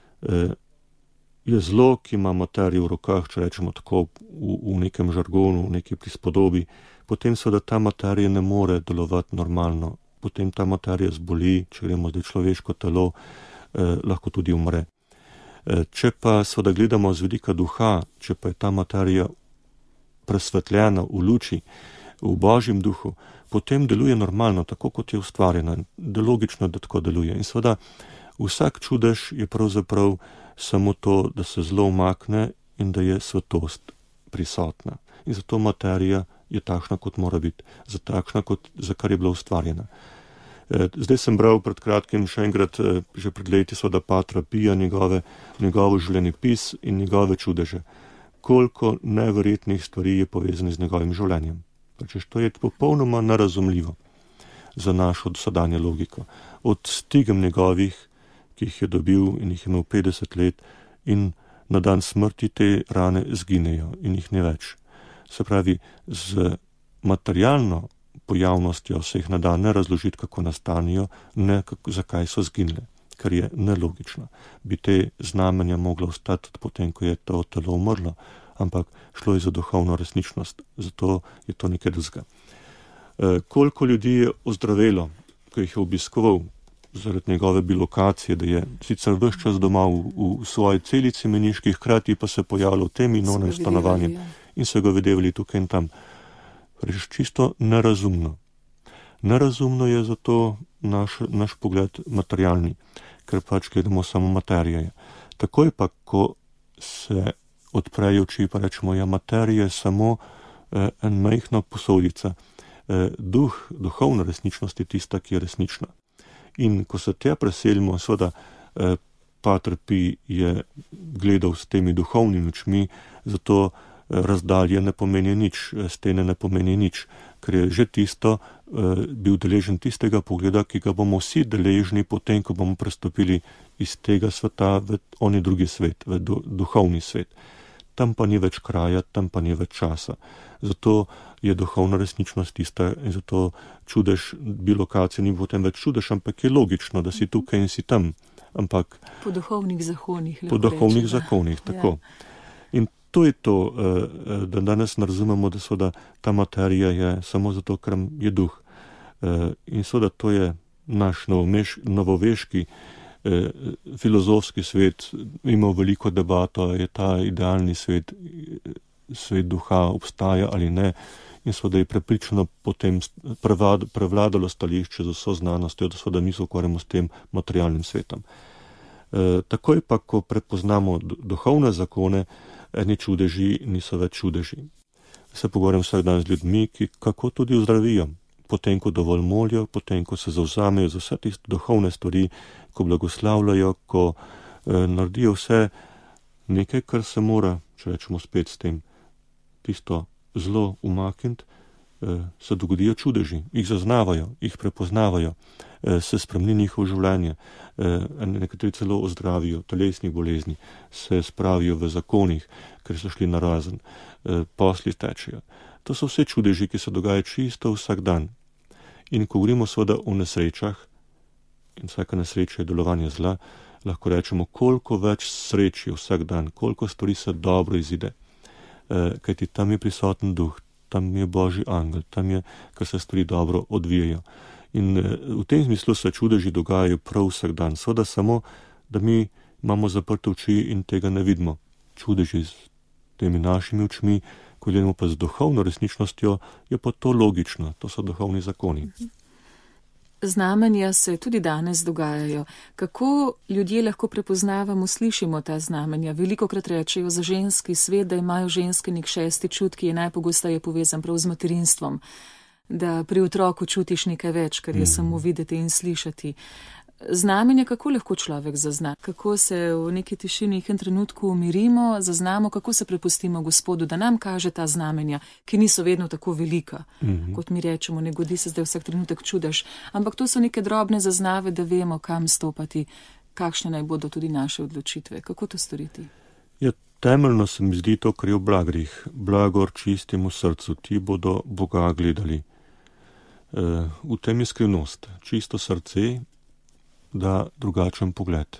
je zlo, ki ima materijo v rokah, če rečemo tako v nekem žargonu, v neki prispodobi, potem seveda ta materija ne more delovati normalno. Potem ta materija zboli, če gremo zdaj človeško telo, lahko tudi umre. Če pa seveda gledamo z vidika duha, če pa je ta materija presvetljena v luči, v Božjem duhu, potem deluje normalno, tako kot je ustvarjena. Logično, da tako deluje. In seveda vsak čudež je pravzaprav samo to, da se zlo umakne in da je svetost prisotna. In zato materija je takšna, kot mora biti, za kar je bila ustvarjena. Zdaj sem bral pred kratkim še enkrat, že pred leti, seveda Patra Pija, njegovo življenjepis in njegove čudeže. Koliko neverjetnih stvari je povezanih z njegovim življenjem. Pač to je popolnoma nerazumljivo za našo dosedanje logiko. Od stigem njegovih, ki jih je dobil in jih je imel 50 let, in na dan smrti te rane zginejo in jih ne več. Se pravi, z materialno pojavnostjo se jih ne da ne razložiti, kako nastanijo, ne zakaj so zginile, kar je nelogično. Bi te znamenja mogla ostati potem, ko je to telo umrlo, ampak šlo je za duhovno resničnost, zato je to nekaj drugega. Koliko ljudi je ozdravelo, ko jih je obiskoval, zaradi njegove bilokacije, da je sicer vse čas doma v svoji celici meniški, hkrati pa se pojavljal v tem in onem stanovanju in so ga videli tukaj in tam. Reč čisto nerazumno. Nerazumno je zato naš pogled materialni, ker pač gledamo samo materije. Takoj pa, ko se odprejo oči, pa rečemo, ja, materija je samo en majhna posodica. Duhovna resničnost je tista, ki je resnična. In ko se te preselimo, seveda Pater Pij je gledal s temi duhovnimi očmi, zato razdalje ne pomeni nič, stene ne pomeni nič, ker je že tisto bil deležen tistega pogleda, ki ga bomo vsi deležni potem, ko bomo prestopili iz tega sveta v oni drugi svet, v duhovni svet. Tam pa ni več kraja, tam pa ni več časa. Zato je duhovna resničnost tista in zato čudež bilokacije ni potem več čudež, ampak je logično, da si tukaj in si tam. Ampak po duhovnih zakonih. Po duhovnih zakonih, tako. Ja. In to je to, da danes ne razumemo, da seveda ta materija je samo zato, ker je duh. In seveda to je naš novoveški filozofski svet, ima veliko debato, je ta idealni svet duha obstaja ali ne, in seveda je prepričano potem prevladalo stališče z vso znanostjo, da seveda mi se ukvarjamo s tem materialnim svetom. Takoj pa, ko prepoznamo duhovne zakone, eni čudeži niso več čudeži. Se pogovarjam vsak dan z ljudmi, ki kako tudi ozdravijo, potem, ko dovolj molijo, potem, ko se zavzamejo za vse tiste duhovne stvari, ko blagoslavljajo, ko naredijo vse nekaj, kar se mora, če rečemo spet s tem, tisto zlo umakniti, se dogodijo čudeži, jih zaznavajo, jih prepoznavajo, se spremeni njihovo življenje, nekateri celo ozdravijo telesnih bolezni, se spravijo v zakonih, ker so šli narazen, posli tečejo. To so vse čudeži, ki se dogajajo čisto vsak dan. In ko govorimo seveda o nesrečah, in vsaka nesreča je delovanje zla, lahko rečemo, koliko več sreč je vsak dan, koliko stvari se dobro izide. Kajti tam je prisoten duh, tam je Božji angel, tam je, kar se stvari dobro odvijajo. In v tem smislu se čudeži dogajajo prav vsak dan. Seveda samo, da mi imamo zaprte oči in tega ne vidimo. Čudeži z temi našimi očmi, ko gledamo pa z duhovno resničnostjo, je pa to logično, to so duhovni zakoni. Znamenja se tudi danes dogajajo. Kako ljudje lahko prepoznavamo, slišimo ta znamenja? Velikokrat rečejo za ženski svet, da imajo ženske nek šesti čut, ki je najpogosteje povezan prav z materinstvom. Da pri otroku čutiš nekaj več, kar je samo videti in slišati. Znamenja, kako lahko človek zazna? Kako se v neki tišini, v nekem trenutku umirimo, zaznamo, kako se prepustimo Gospodu, da nam kaže ta znamenja, ki niso vedno tako velika, kot mi rečemo, ne godi se zdaj vsak trenutek čudež, ampak to so neke drobne zaznave, da vemo, kam stopati, kakšne naj bodo tudi naše odločitve. Kako to storiti? Ja, temeljno se mi zdi to, kar je v blagrih. Blagor čistemu srcu, ti bodo Boga gledali. V tem je skrivnost. Čisto srce da drugačen pogled.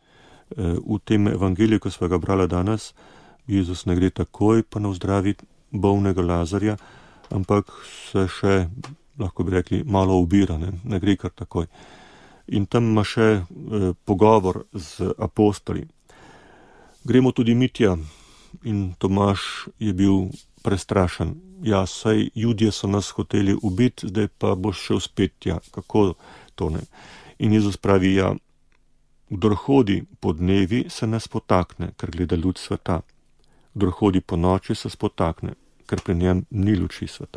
V tem evangeliju, ko smo ga brali danes, Jezus ne gre takoj pa ne ozdravi bolnega Lazarja, ampak se še, lahko bi rekli, malo ubira, ne gre kar takoj. In tam ima še pogovor z apostoli. Gremo tudi Mitja in Tomaž je bil prestrašen. Ja, saj Judje so nas hoteli ubiti, zdaj pa boš šel spet tja. Kako to ne? In Jezus pravi, ja, kdor hodi po dnevi, se ne spotakne, ker gleda luč sveta. Kdor hodi po noči, se spotakne, ker pri njem ni luči sveta.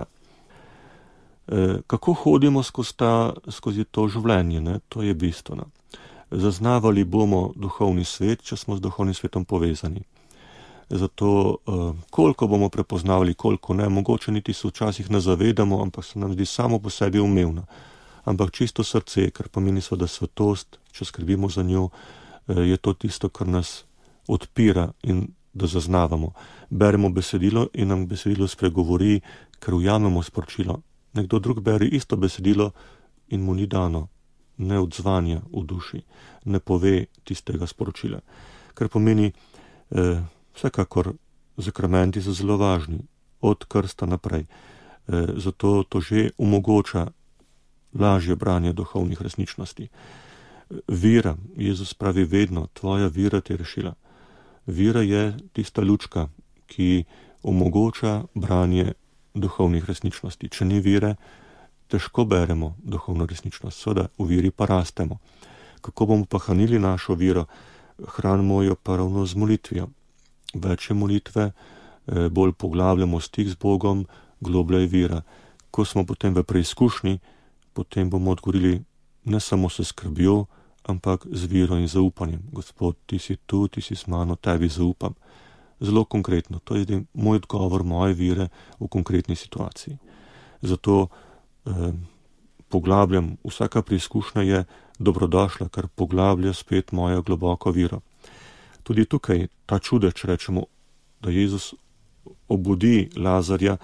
Kako hodimo skozi to življenje, ne? To je bistveno. Zaznavali bomo duhovni svet, če smo z duhovnim svetom povezani. Zato, koliko bomo prepoznavali, koliko ne, mogoče niti se včasih ne zavedamo, ampak se nam zdi samo po sebi umevno. Ampak čisto srce, kar pomeni seveda svetost, če skrbimo za njo, je to tisto, kar nas odpira in da zaznavamo. Beremo besedilo in nam besedilo spregovori, ker ujamemo sporočilo. Nekdo drug bere isto besedilo in mu ni dano, ne odzvanja v duši, ne pove tistega sporočila. Kar pomeni, vsekakor zakramenti so zelo važni, od krsta naprej. Zato to že omogoča lažje branje duhovnih resničnosti. Vera, Jezus pravi vedno, tvoja vera te je rešila. Vera je tista lučka, ki omogoča branje duhovnih resničnosti. Če ni vere, težko beremo duhovno resničnost, seveda v veri pa rastemo. Kako bomo pa hranili našo vero? Hranimo jo pa ravno z molitvijo. Več je molitve, bolj poglabljamo stik z Bogom, globlja je vera. Ko smo potem v preizkušnji, potem bomo odgovorili ne samo s skrbjo, ampak z vero in zaupanjem. Gospod, ti si tu, ti si s mano, tebi zaupam. Zelo konkretno, to je moj odgovor moje vere v konkretni situaciji. Zato poglabljam, vsaka preizkušnja je dobrodošla, ker poglablja spet mojo globoko vero. Tudi tukaj ta čudež, rečemo, da Jezus obudi Lazarja,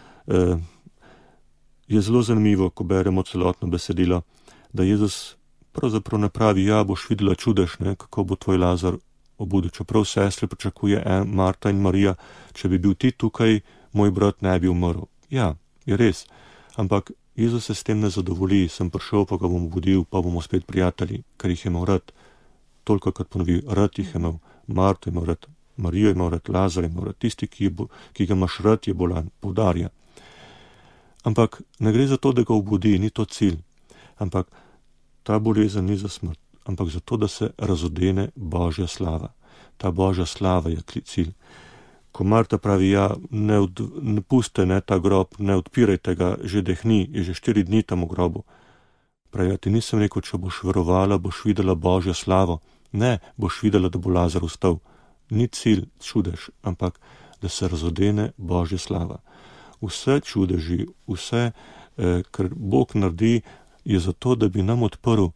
je zelo zanimivo, ko beremo celotno besedilo, da Jezus pravzaprav ne pravi, ja, boš videla čudež, ne, kako bo tvoj Lazar obudil. Čeprav sestre pričakuje Marta in Marija, če bi bil ti tukaj, moj brat ne bi umrl. Ja, je res, ampak Jezus se s tem ne zadovolji, sem prišel, pa ga bom obudil, pa bomo spet prijatelji, ker jih je imel rad. Toliko kot ponovi, rad jih je imel, Marto je imel rad, Marijo je imel rad, Lazar je imel rad, tisti, ki ga imaš rad, je bolan, poudarja. Ampak ne gre za to, da ga obudi, ni to cilj, ampak ta bolezen ni za smrt, ampak za to, da se razodene Božja slava. Ta Božja slava je cilj. Ko Marta pravi, ja, ne puste, ne, ta grob, ne odpirajte ga, že dehni, je že 4 dni tam v grobu. Pravi, ja, ti nisem rekel, če boš verovala, boš videla Božjo slavo. Ne, boš videla, da bo Lazar vstal. Ni cilj čudež, ampak da se razodene Božja slava. Vse čudeži, vse, kar Bog naredi, je zato, da bi nam odprl,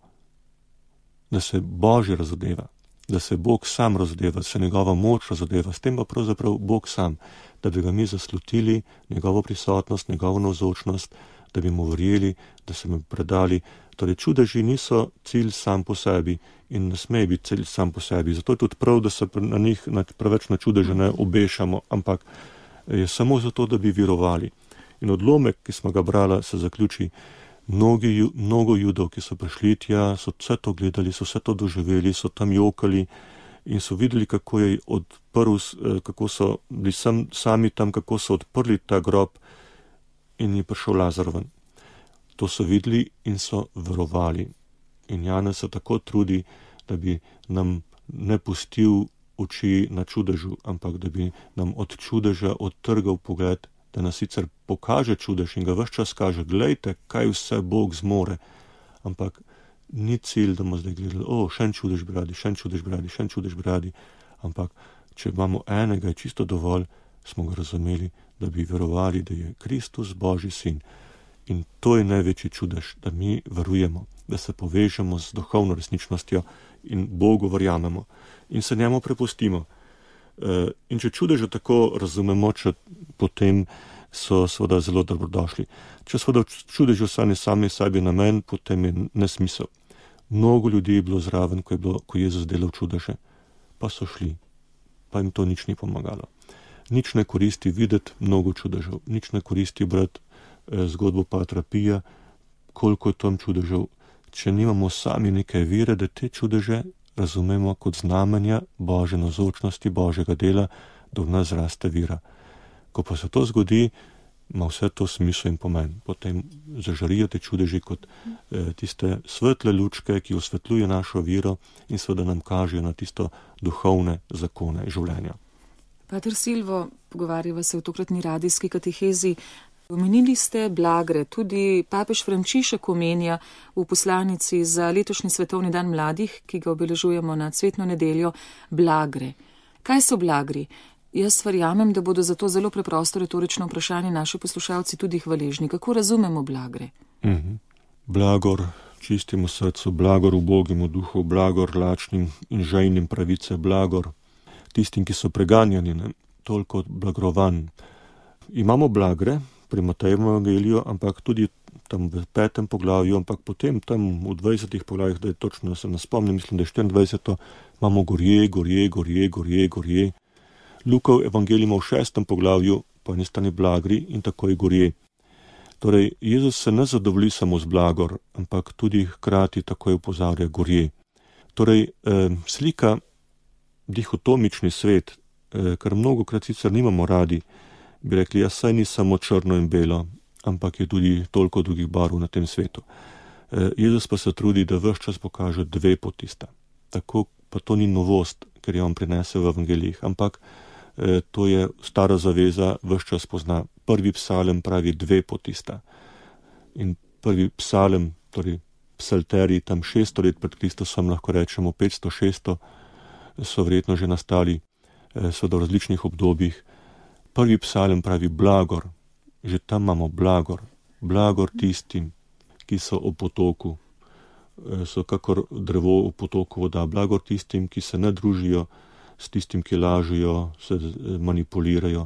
da se Božje razodeva, da se Bog sam razodeva, da se njegova moč razodeva, s tem pa pravzaprav Bog sam, da bi ga mi zaslutili, njegovo prisotnost, njegovo navzočnost, da bi mu verjeli, da se mu predali. Torej, čudeži niso cilj sam po sebi in ne sme biti cilj sam po sebi. Zato je tudi prav, da se na njih preveč na čudeže ne obešamo, ampak je samo zato, da bi verovali. In odlomek, ki smo ga brali, se zaključi, mnogo Judov, ki so prišli tja, so vse to gledali, so vse to doživeli, so tam jokali in so videli, kako je odprl, kako so bili sami tam, kako so odprli ta grob in je prišel Lazar ven. To so videli in so verovali. In Janez se tako trudi, da bi nam ne pustil oči na čudežu, ampak da bi nam od čudeža odtrgal pogled, da nas sicer pokaže čudež in ga ves čas kaže, glejte, kaj vse Bog zmore, ampak ni cilj, da bomo zdaj gledali, še en čudež bi radi, še en čudež bi radi, še en čudež bi radi, ampak če imamo enega, je čisto dovolj, smo ga razumeli, da bi verovali, da je Kristus Božji sin. In to je največji čudež, da mi verujemo, da se povežemo z duhovno resničnostjo in Bogu verjamemo in se njemu prepustimo. In če čudeže tako razumemo, če potem so seveda zelo dobrodošli. Če seveda čudeže sami sebi namen, potem je nesmisel. Mnogo ljudi je bilo zraven, ko je Jezus delal čudeže, pa so šli, pa jim to nič ni pomagalo. Nič ne koristi videti mnogo čudežev, nič ne koristi brati zgodbo Patra Pija, koliko je tam čudežev, če nimamo sami nekaj vere, da te čudeže razumemo kot znamenja Božje navzočnosti, Božjega dela, da v nas raste vera. Ko pa se to zgodi, ima vse to smisel in pomen. Potem zažarijo te čudeži kot tiste svetle lučke, ki osvetljuje našo vero in seveda nam kažejo na tisto duhovne zakone življenja. Pater Silvo, pogovarjava se v tokratni radijski katehezi. Omenili ste blagre, tudi papež Frančišek omenja v poslanici za letošnji svetovni dan mladih, ki ga obeležujemo na cvetno nedeljo, blagre. Kaj so blagri? Jaz verjamem, da bodo za to zelo preprosto retorično vprašanje naši poslušalci tudi hvaležni. Kako razumemo blagre? Blagor čistemu srcu, blagor ubogemu duhu, blagor lačnim in žejnim pravice, blagor tistim, ki so preganjani, ne? Toliko blagrovanj. Imamo blagre pri Matejevem evangeliju, ampak tudi tam v 5. poglavju, ampak potem tam v 20. poglavjih, da je točno, se ne spomnim, mislim, da je 24. imamo gorje. Lukov evangelij ima v 6. poglavju, po eni strani blagri in takoj gorje. Torej, Jezus se ne zadovolji samo z blagor, ampak tudi hkrati takoj opozarja gorje. Torej, slika dihotomični svet, kar mnogokrat sicer nimamo radi, bi rekli, ja, saj ni samo črno in belo, ampak je tudi toliko drugih barv na tem svetu. Jezus pa se trudi, da ves čas pokaže dve poti sta. Tako pa to ni novost, ker je on prinesel v evangeljih, ampak to je stara zaveza, ves čas pozna. Prvi psalem pravi dve poti sta. In prvi psalem, torej psalteri, tam 600 let pred Kristusom, lahko rečemo 500-600, so verjetno že nastali, so v različnih obdobjih. Prvi psalem pravi blagor, že tam imamo blagor, blagor tistim, ki so ob potoku, so kakor drevo v potoku voda, blagor tistim, ki se ne družijo s tistim, ki lažijo, se manipulirajo,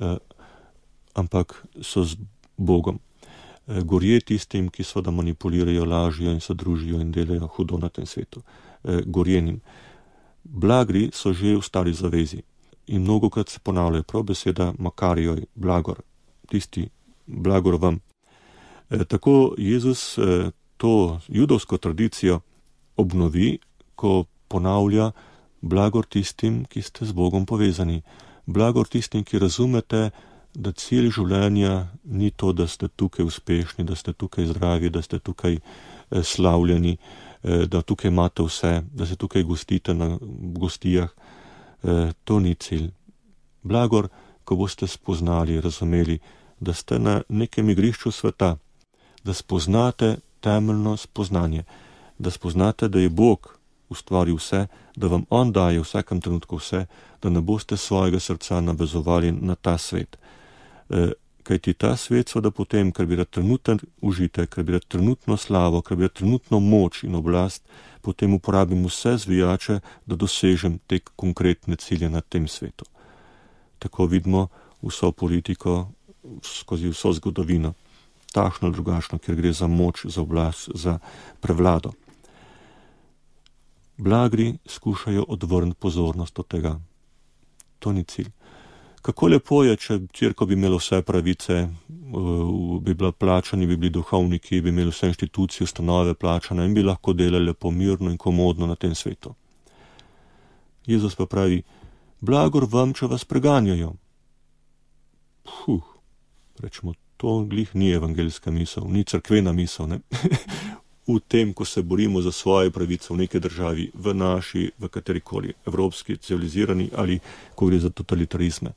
ampak so z Bogom. Gorje tistim, ki seveda manipulirajo, lažijo in se družijo in delajo hudo na tem svetu. Gorjenim. Blagri so že v stari zavezi in mnogokrat se ponavljajo prav beseda makarijoj, blagor, tisti, blagor vam. Tako Jezus to judovsko tradicijo obnovi, ko ponavlja blagor tistim, ki ste z Bogom povezani. Blagor tistim, ki razumete, da cilj življenja ni to, da ste tukaj uspešni, da ste tukaj zdravi, da ste tukaj slavljeni, da tukaj imate vse, da se tukaj gostite na gostijah. To ni cilj. Blagor, ko boste spoznali, razumeli, da ste na nekem igrišču sveta, da spoznate temeljno spoznanje, da spoznate, da je Bog ustvaril vse, da vam on daje v vsakem trenutku vse, da ne boste svojega srca navezovali na ta svet. Kajti ta svet seveda potem, ker bi rad trenuten užitek, ker bi rad trenutno slavo, ker bi rad trenutno moč in oblast, potem uporabim vse zvijače, da dosežem te konkretne cilje na tem svetu. Tako vidimo vso politiko skozi vso zgodovino, takšno drugačno, ker gre za moč, za oblast, za prevlado. Blagri skušajo odvrniti pozornost od tega. To ni cilj. Kako lepo je, če cerkev bi imela vse pravice, bi bila plačani, bi bili duhovniki, bi imeli vse inštitucije, ustanove plačane in bi lahko delali lepo, mirno in komodno na tem svetu. Jezus pa pravi, blagor vam, če vas preganjajo. Rečemo, to glih ni evangeljska misel, ni cerkvena misel, ne? V tem, ko se borimo za svoje pravice v neki državi, v naši, v katerikoli, evropski, civilizirani ali ko gre za totalitarizme.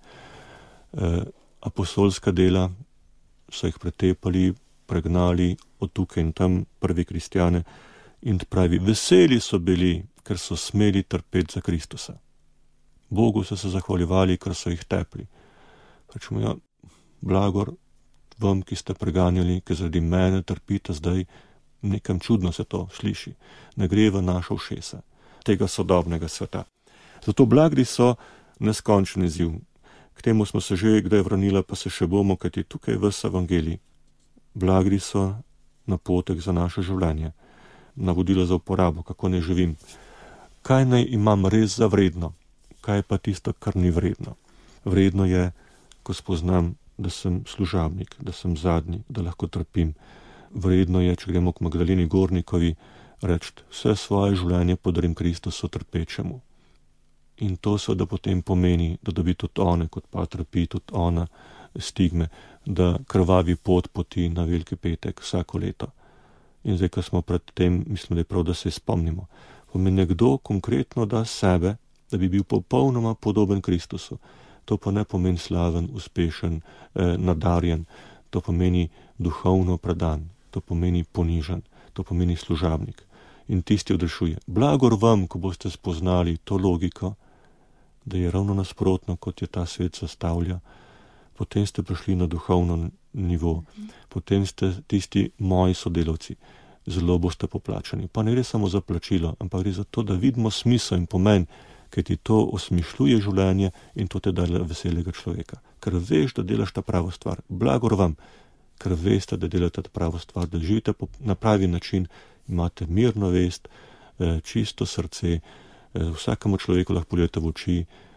Apostolska dela so jih pretepali, pregnali od tukaj in tam prvi kristjane in pravi, veseli so bili, ker so smeli trpeti za Kristusa. Bogu so se zahvaljevali, ker so jih tepli. Rečemo, ja, blagor vam, ki ste preganjali, ki zaradi mene trpite zdaj, nekam čudno se to sliši, ne gre v naša ušesa tega sodobnega sveta. Zato blagri so neskončen izziv. K temu smo se že kdaj vrnili, pa se še bomo, kajti tukaj ves evangelij. Blagri so napotek za naše življenje, navodila za uporabo, kako ne živim. Kaj naj imam res za vredno? Kaj pa tisto, kar ni vredno? Vredno je, ko spoznam, da sem služabnik, da sem zadnji, da lahko trpim. Vredno je, če gremo k Magdaleni Gornikovi, reči, vse svoje življenje podarim Kristusu trpečemu. In to seveda potem pomeni, da dobi tudi one, kot pa trpi, tudi ona stigme, da krvavi pot poti na Veliki petek vsako leto. In zdaj, ko smo pred tem, mislim, da je prav, da se spomnimo. Pomeni, nekdo konkretno da sebe, da bi bil popolnoma podoben Kristusu. To pa ne pomeni slaven, uspešen, nadarjen, to pomeni duhovno predan, to pomeni ponižan, to pomeni služabnik. In tisti odrešuje. Blagor vam, ko boste spoznali to logiko, da je ravno nasprotno, kot je ta svet zastavlja, potem ste prišli na duhovno nivo, potem ste tisti moji sodelavci, zelo boste poplačani. Pa ne gre samo za plačilo, ampak gre za to, da vidimo smisel in pomen, ker ti to osmišljuje življenje in to te daje veselega človeka. Ker veš, da delaš ta pravo stvar. Blagor vam, ker veste, da delate ta pravo stvar, da živite na pravi način, imate mirno vest, čisto srce, vsakemu človeku lahko pogledate v oči,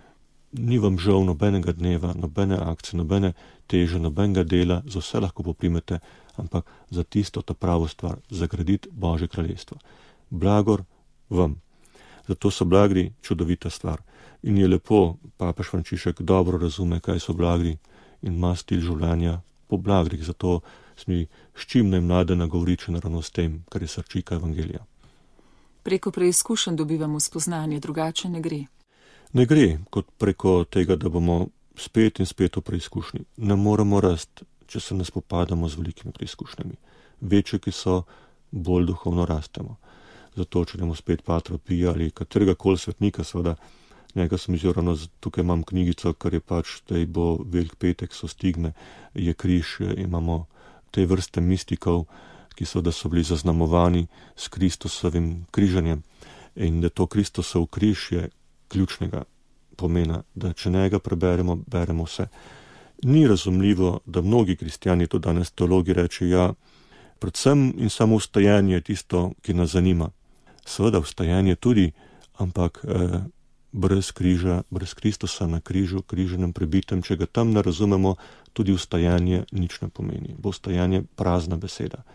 ni vam žal nobenega dneva, nobene akcije, nobene teže, nobenega dela, za vse lahko poprimete, ampak za tisto ta pravo stvar, zagraditi Božje kraljestvo. Blagor vam. Zato so blagri čudovita stvar. In je lepo, papež Frančišek dobro razume, kaj so blagri in ima stil življenja po blagrih. Zato smi s čim naj mlade nagovori, če naravno s tem, kar je srčika evangelija. Preko preizkušenj dobivamo spoznanje, drugače ne gre. Ne gre kot preko tega, da bomo spet in spet v preizkušnji. Ne moremo rasti, če se ne spopadamo z velikimi preizkušnjami. Večje, ki so, bolj duhovno rastemo. Zato, če gremo spet Patra Pija ali katerega koli svetnika, seveda, njega sem izjorano, tukaj imam knjigico, kar je pač, zdaj bo Velik petek, so stigne, je križ, imamo te vrste mistikov, ki so bili zaznamovani s Kristusovim križanjem. In da to Kristusov križ je ključnega pomena, da če njega preberemo, beremo vse. Ni razumljivo, da mnogi kristjani, to danes teologi reče, ja, predvsem in samo vstajanje je tisto, ki nas zanima. Seveda vstajanje tudi, ampak brez križa, brez Kristusa na križu, križenem prebitem, če ga tam ne razumemo, tudi vstajanje nič ne pomeni. Bo vstajanje prazna beseda.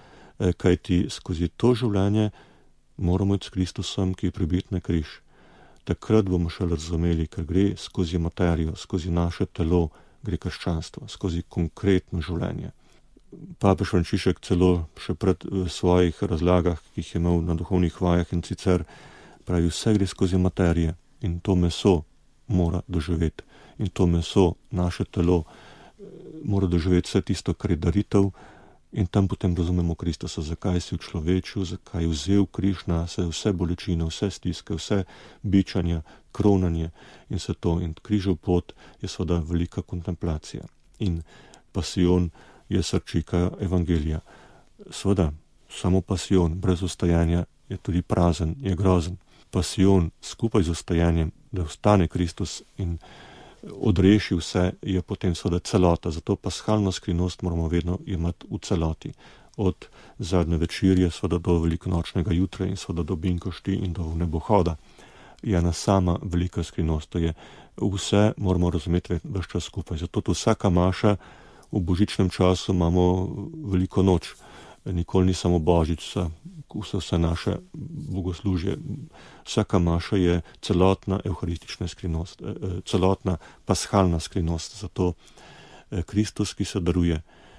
Kajti skozi to življenje moramo iti s Kristusom, ki je prebit na križ. Takrat bomo še razumeli, ker gre skozi materijo, skozi naše telo, gre krščanstvo, skozi konkretno življenje. Papež Frančišek celo še pred svojih razlagah, ki jih je imel na duhovnih vajah, in sicer pravi, vse gre skozi materije in to meso mora doživeti. In to meso, naše telo, mora doživeti vse tisto, kar je daritev, in tam potem razumemo Kristusa, zakaj si v človeču, zakaj je vzel križ nase, vse bolečine, vse stiske, vse bičanja, kronanje in vse to. In križev pot je seveda velika kontemplacija. In pasijon je srčika evangelija. Seveda, samo pasijon brez vstajanja je tudi prazen, je grozen. Pasijon skupaj z vstajanjem, da vstane Kristus in odreši vse, je potem seveda celota. Zato paschalno skrivnost moramo vedno imeti v celoti. Od zadnje večerje seveda do velikonočnega jutra in seveda do binkošti in do nebohoda. Je ena sama velika skrivnost. To je vse moramo razumeti ves čas skupaj. Zato tu vsaka maša, v božičnem času imamo veliko noč. Nikoli ni samo božič, vse naše bogoslužje. Vsaka maša je celotna evharistična skrivnost, celotna paschalna skrivnost. Zato Kristus, ki se daruje.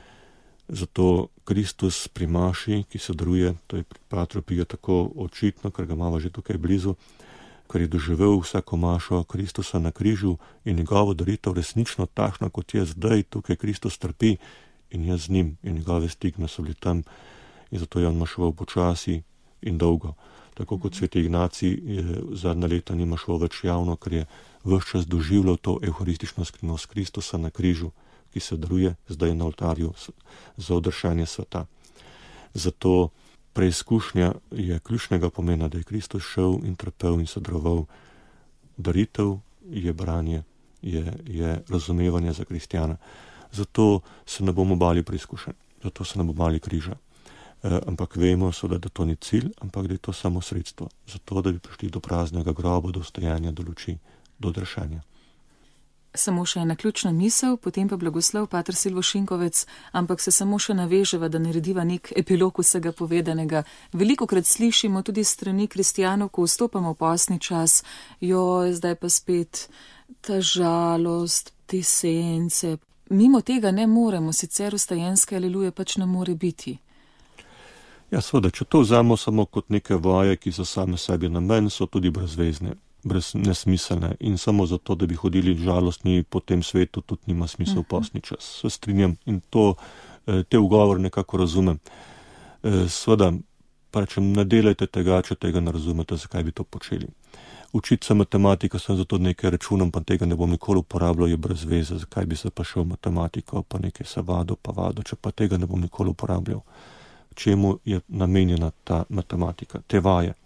Zato Kristus pri maši, ki se daruje, to je pri Patru Piju tako očitno, ker ga imamo že tukaj blizu, ker je doživel vsako mašo Kristusa na križu in njegovo daritev resnično takšna, kot je zdaj, tukaj Kristus trpi in jaz z njim in njegove stigne so bili tam in zato je on mašoval počasi in dolgo. Tako kot sveti Ignacij zadnja leta ni mašoval več javno, ker je ves čas doživljal to evharistično skrivnost Kristusa na križu, ki se daruje zdaj na oltarju za odrešanje sveta. Zato preizkušnja je ključnega pomena, da je Kristus šel in trpel in se daroval. Daritev je branje, je razumevanje za kristjana. Zato se ne bomo bali preizkušenj, zato se ne bomo bali križa. Ampak vemo, da to ni cilj, ampak da je to samo sredstvo. Zato, da bi prišli do praznega groba, do vstajanja, do luči, do odrešanja. Samo še ena ključna misel, potem pa blagoslov pater Silvo Šinkovec, ampak se samo še naveževa, da narediva nek epilog vsega povedanega. Velikokrat slišimo tudi strani kristjanov, ko vstopamo v postni čas, zdaj pa spet ta žalost, te sence. Mimo tega ne moremo, sicer vstajenske aleluje pač ne more biti. Ja, seveda, če to vzamo samo kot neke vaje, ki so same sebi namen, so tudi brezvezne, brez nesmiselne in samo zato, da bi hodili žalostni po tem svetu, tudi nima smisel postni čas. Se strinjam in te ugovor nekako razumem. Seveda, pa rečem, ne delajte tega, če tega ne razumete, zakaj bi to počeli. Učiti se matematika, sem zato nekaj računam, pa tega ne bom nikoli uporabljal, je brez veze, zakaj bi se pa šel matematiko, pa nekaj savado, pa vado, če pa tega ne bom nikoli uporabljal. Čemu je namenjena ta matematika, te vaje.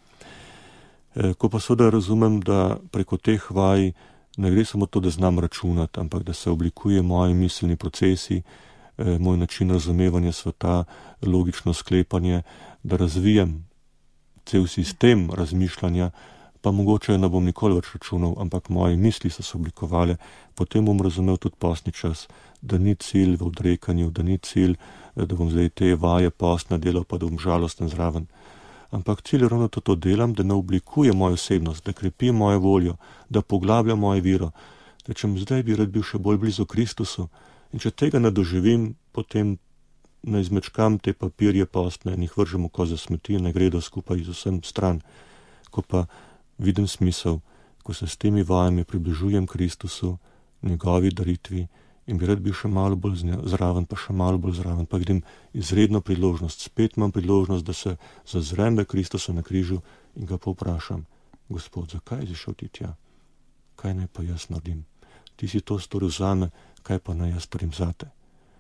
Ko pa seveda razumem, da preko teh vaj ne gre samo to, da znam računati, ampak da se oblikuje moji miselni procesi, moj način razumevanja sveta, logično sklepanje, da razvijem cel sistem razmišljanja, pa mogoče ne bom nikoli več računal, ampak moje misli so se oblikovale, potem bom razumel tudi postni čas, da ni cilj v odrekanju, da ni cilj, da bom zdaj te vaje postne delal, pa da bom žalosten zraven. ampak cilj je ravno to delam, da ne oblikuje mojo osebnost, da krepi mojo voljo, da poglablja mojo vero. Rečem, zdaj bi rad bil še bolj blizu Kristusu in če tega ne doživim, potem ne izmečkam te papirje postne in jih vržem v koš za smeti, ne gredo skupaj z vsem stran. Ko pa vidim smisel, ko se s temi vajami približujem Kristusu, njegovi daritvi in bi rad bil še malo bolj zraven, pa še malo bolj zraven, pa vidim izredno priložnost, spet imam priložnost, da se zazrem v Kristusa na križu in ga povprašam, Gospod, zakaj si šel ti tja? Kaj naj pa jaz naredim? Ti si to storil zame, kaj pa naj jaz storim zate?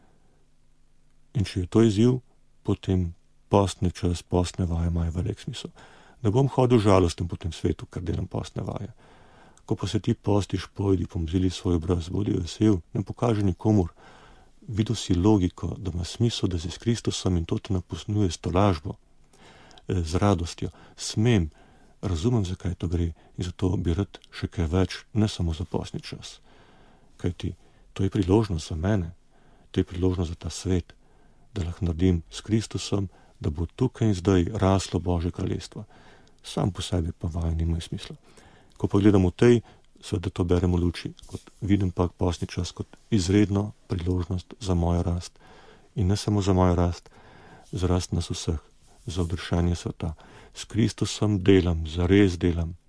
In če je to izziv, potem postni čas, postne vaje imajo velik smisel. Ne bom hodil žalosten po tem svetu, ker delam postne vaje. Ko pa se ti postiš, pojdi, pomzili svoj obraz, bodi vesel, ne pokaži nikomur. Videl si logiko, da ima smisel, da si s Kristusom in to te napustnjuje s tolažbo, z radostjo. Smem, razumem, zakaj to gre in zato bi rad še kaj več, ne samo za postni čas. Kajti to je priložnost za mene, to je priložnost za ta svet, da lahko naredim s Kristusom, da bo tukaj in zdaj raslo Božje kraljestvo. Sam po sebi pa vaje nimajo smisla. Ko pa gledam v tej, seveda to berem v luči, kot vidim pa postni čas kot izredno priložnost za mojo rast. In ne samo za mojo rast, za rast nas vseh, za odrešanje sveta. S Kristusom delam, zares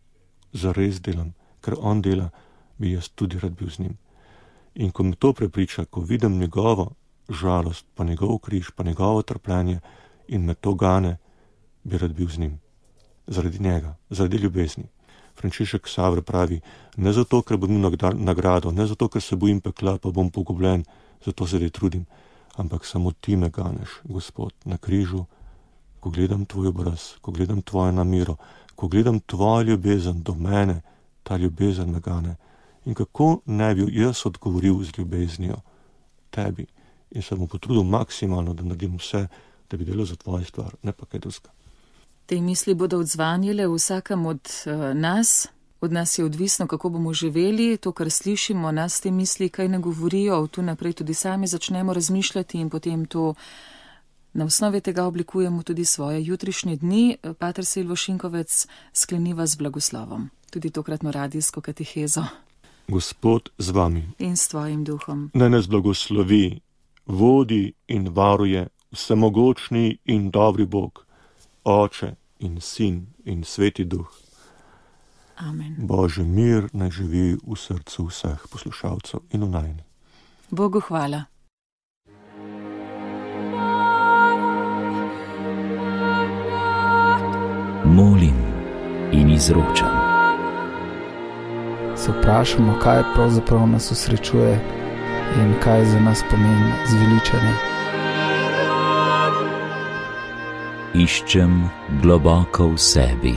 delam, ker on dela, bi jaz tudi rad bil z njim. In ko me to prepriča, ko vidim njegovo žalost, pa njegov križ, pa njegovo trpljenje in me to gane, bi rad bil z njim. Zaradi njega, zaradi ljubezni. Frančišek Savre pravi, ne zato, ker bom imel nagrado, ne zato, ker se bojim pekla, pa bom pogubljen, zato se da trudim, ampak samo ti me ganeš, Gospod, na križu, ko gledam tvoj obraz, ko gledam tvojo namero, ko gledam tvojo ljubezen do mene, ta ljubezen me gane. In kako ne bi jaz odgovoril z ljubeznijo tebi in se bom potrudil maksimalno, da naredim vse, da bi delal za tvojo stvar, ne pa kaj drugega. Te misli bodo odzvanjile vsakem od nas. Od nas je odvisno, kako bomo živeli, to, kar slišimo, nas te misli kaj ne govorijo, tu naprej tudi sami začnemo razmišljati in potem to na osnovi tega oblikujemo tudi svoje jutrišnje dni. Pater Silvo Šinkovec, skleniva z blagoslovom, tudi tokratno radijsko katehezo. Gospod z vami. In s tvojim duhom. Naj nas blagoslovi, vodi in varuje vsemogočni in dobri Bog, Oče in Sin in Sveti Duh. Amen. Bože, mir naj živi v srcu vseh poslušalcev in v najni. Bogu hvala. Molim in izročam. Se vprašamo, kaj pravzaprav nas osrečuje in kaj za nas pomeni zveličanje. Iščem globoko v sebi.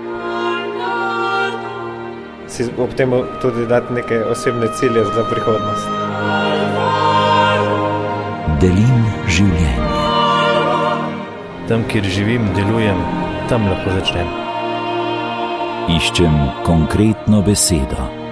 Si ob tem tudi dati neke osebne cilje za prihodnost. Delim življenje. Tam, kjer živim, delujem, tam lahko začnem. Iščem konkretno besedo.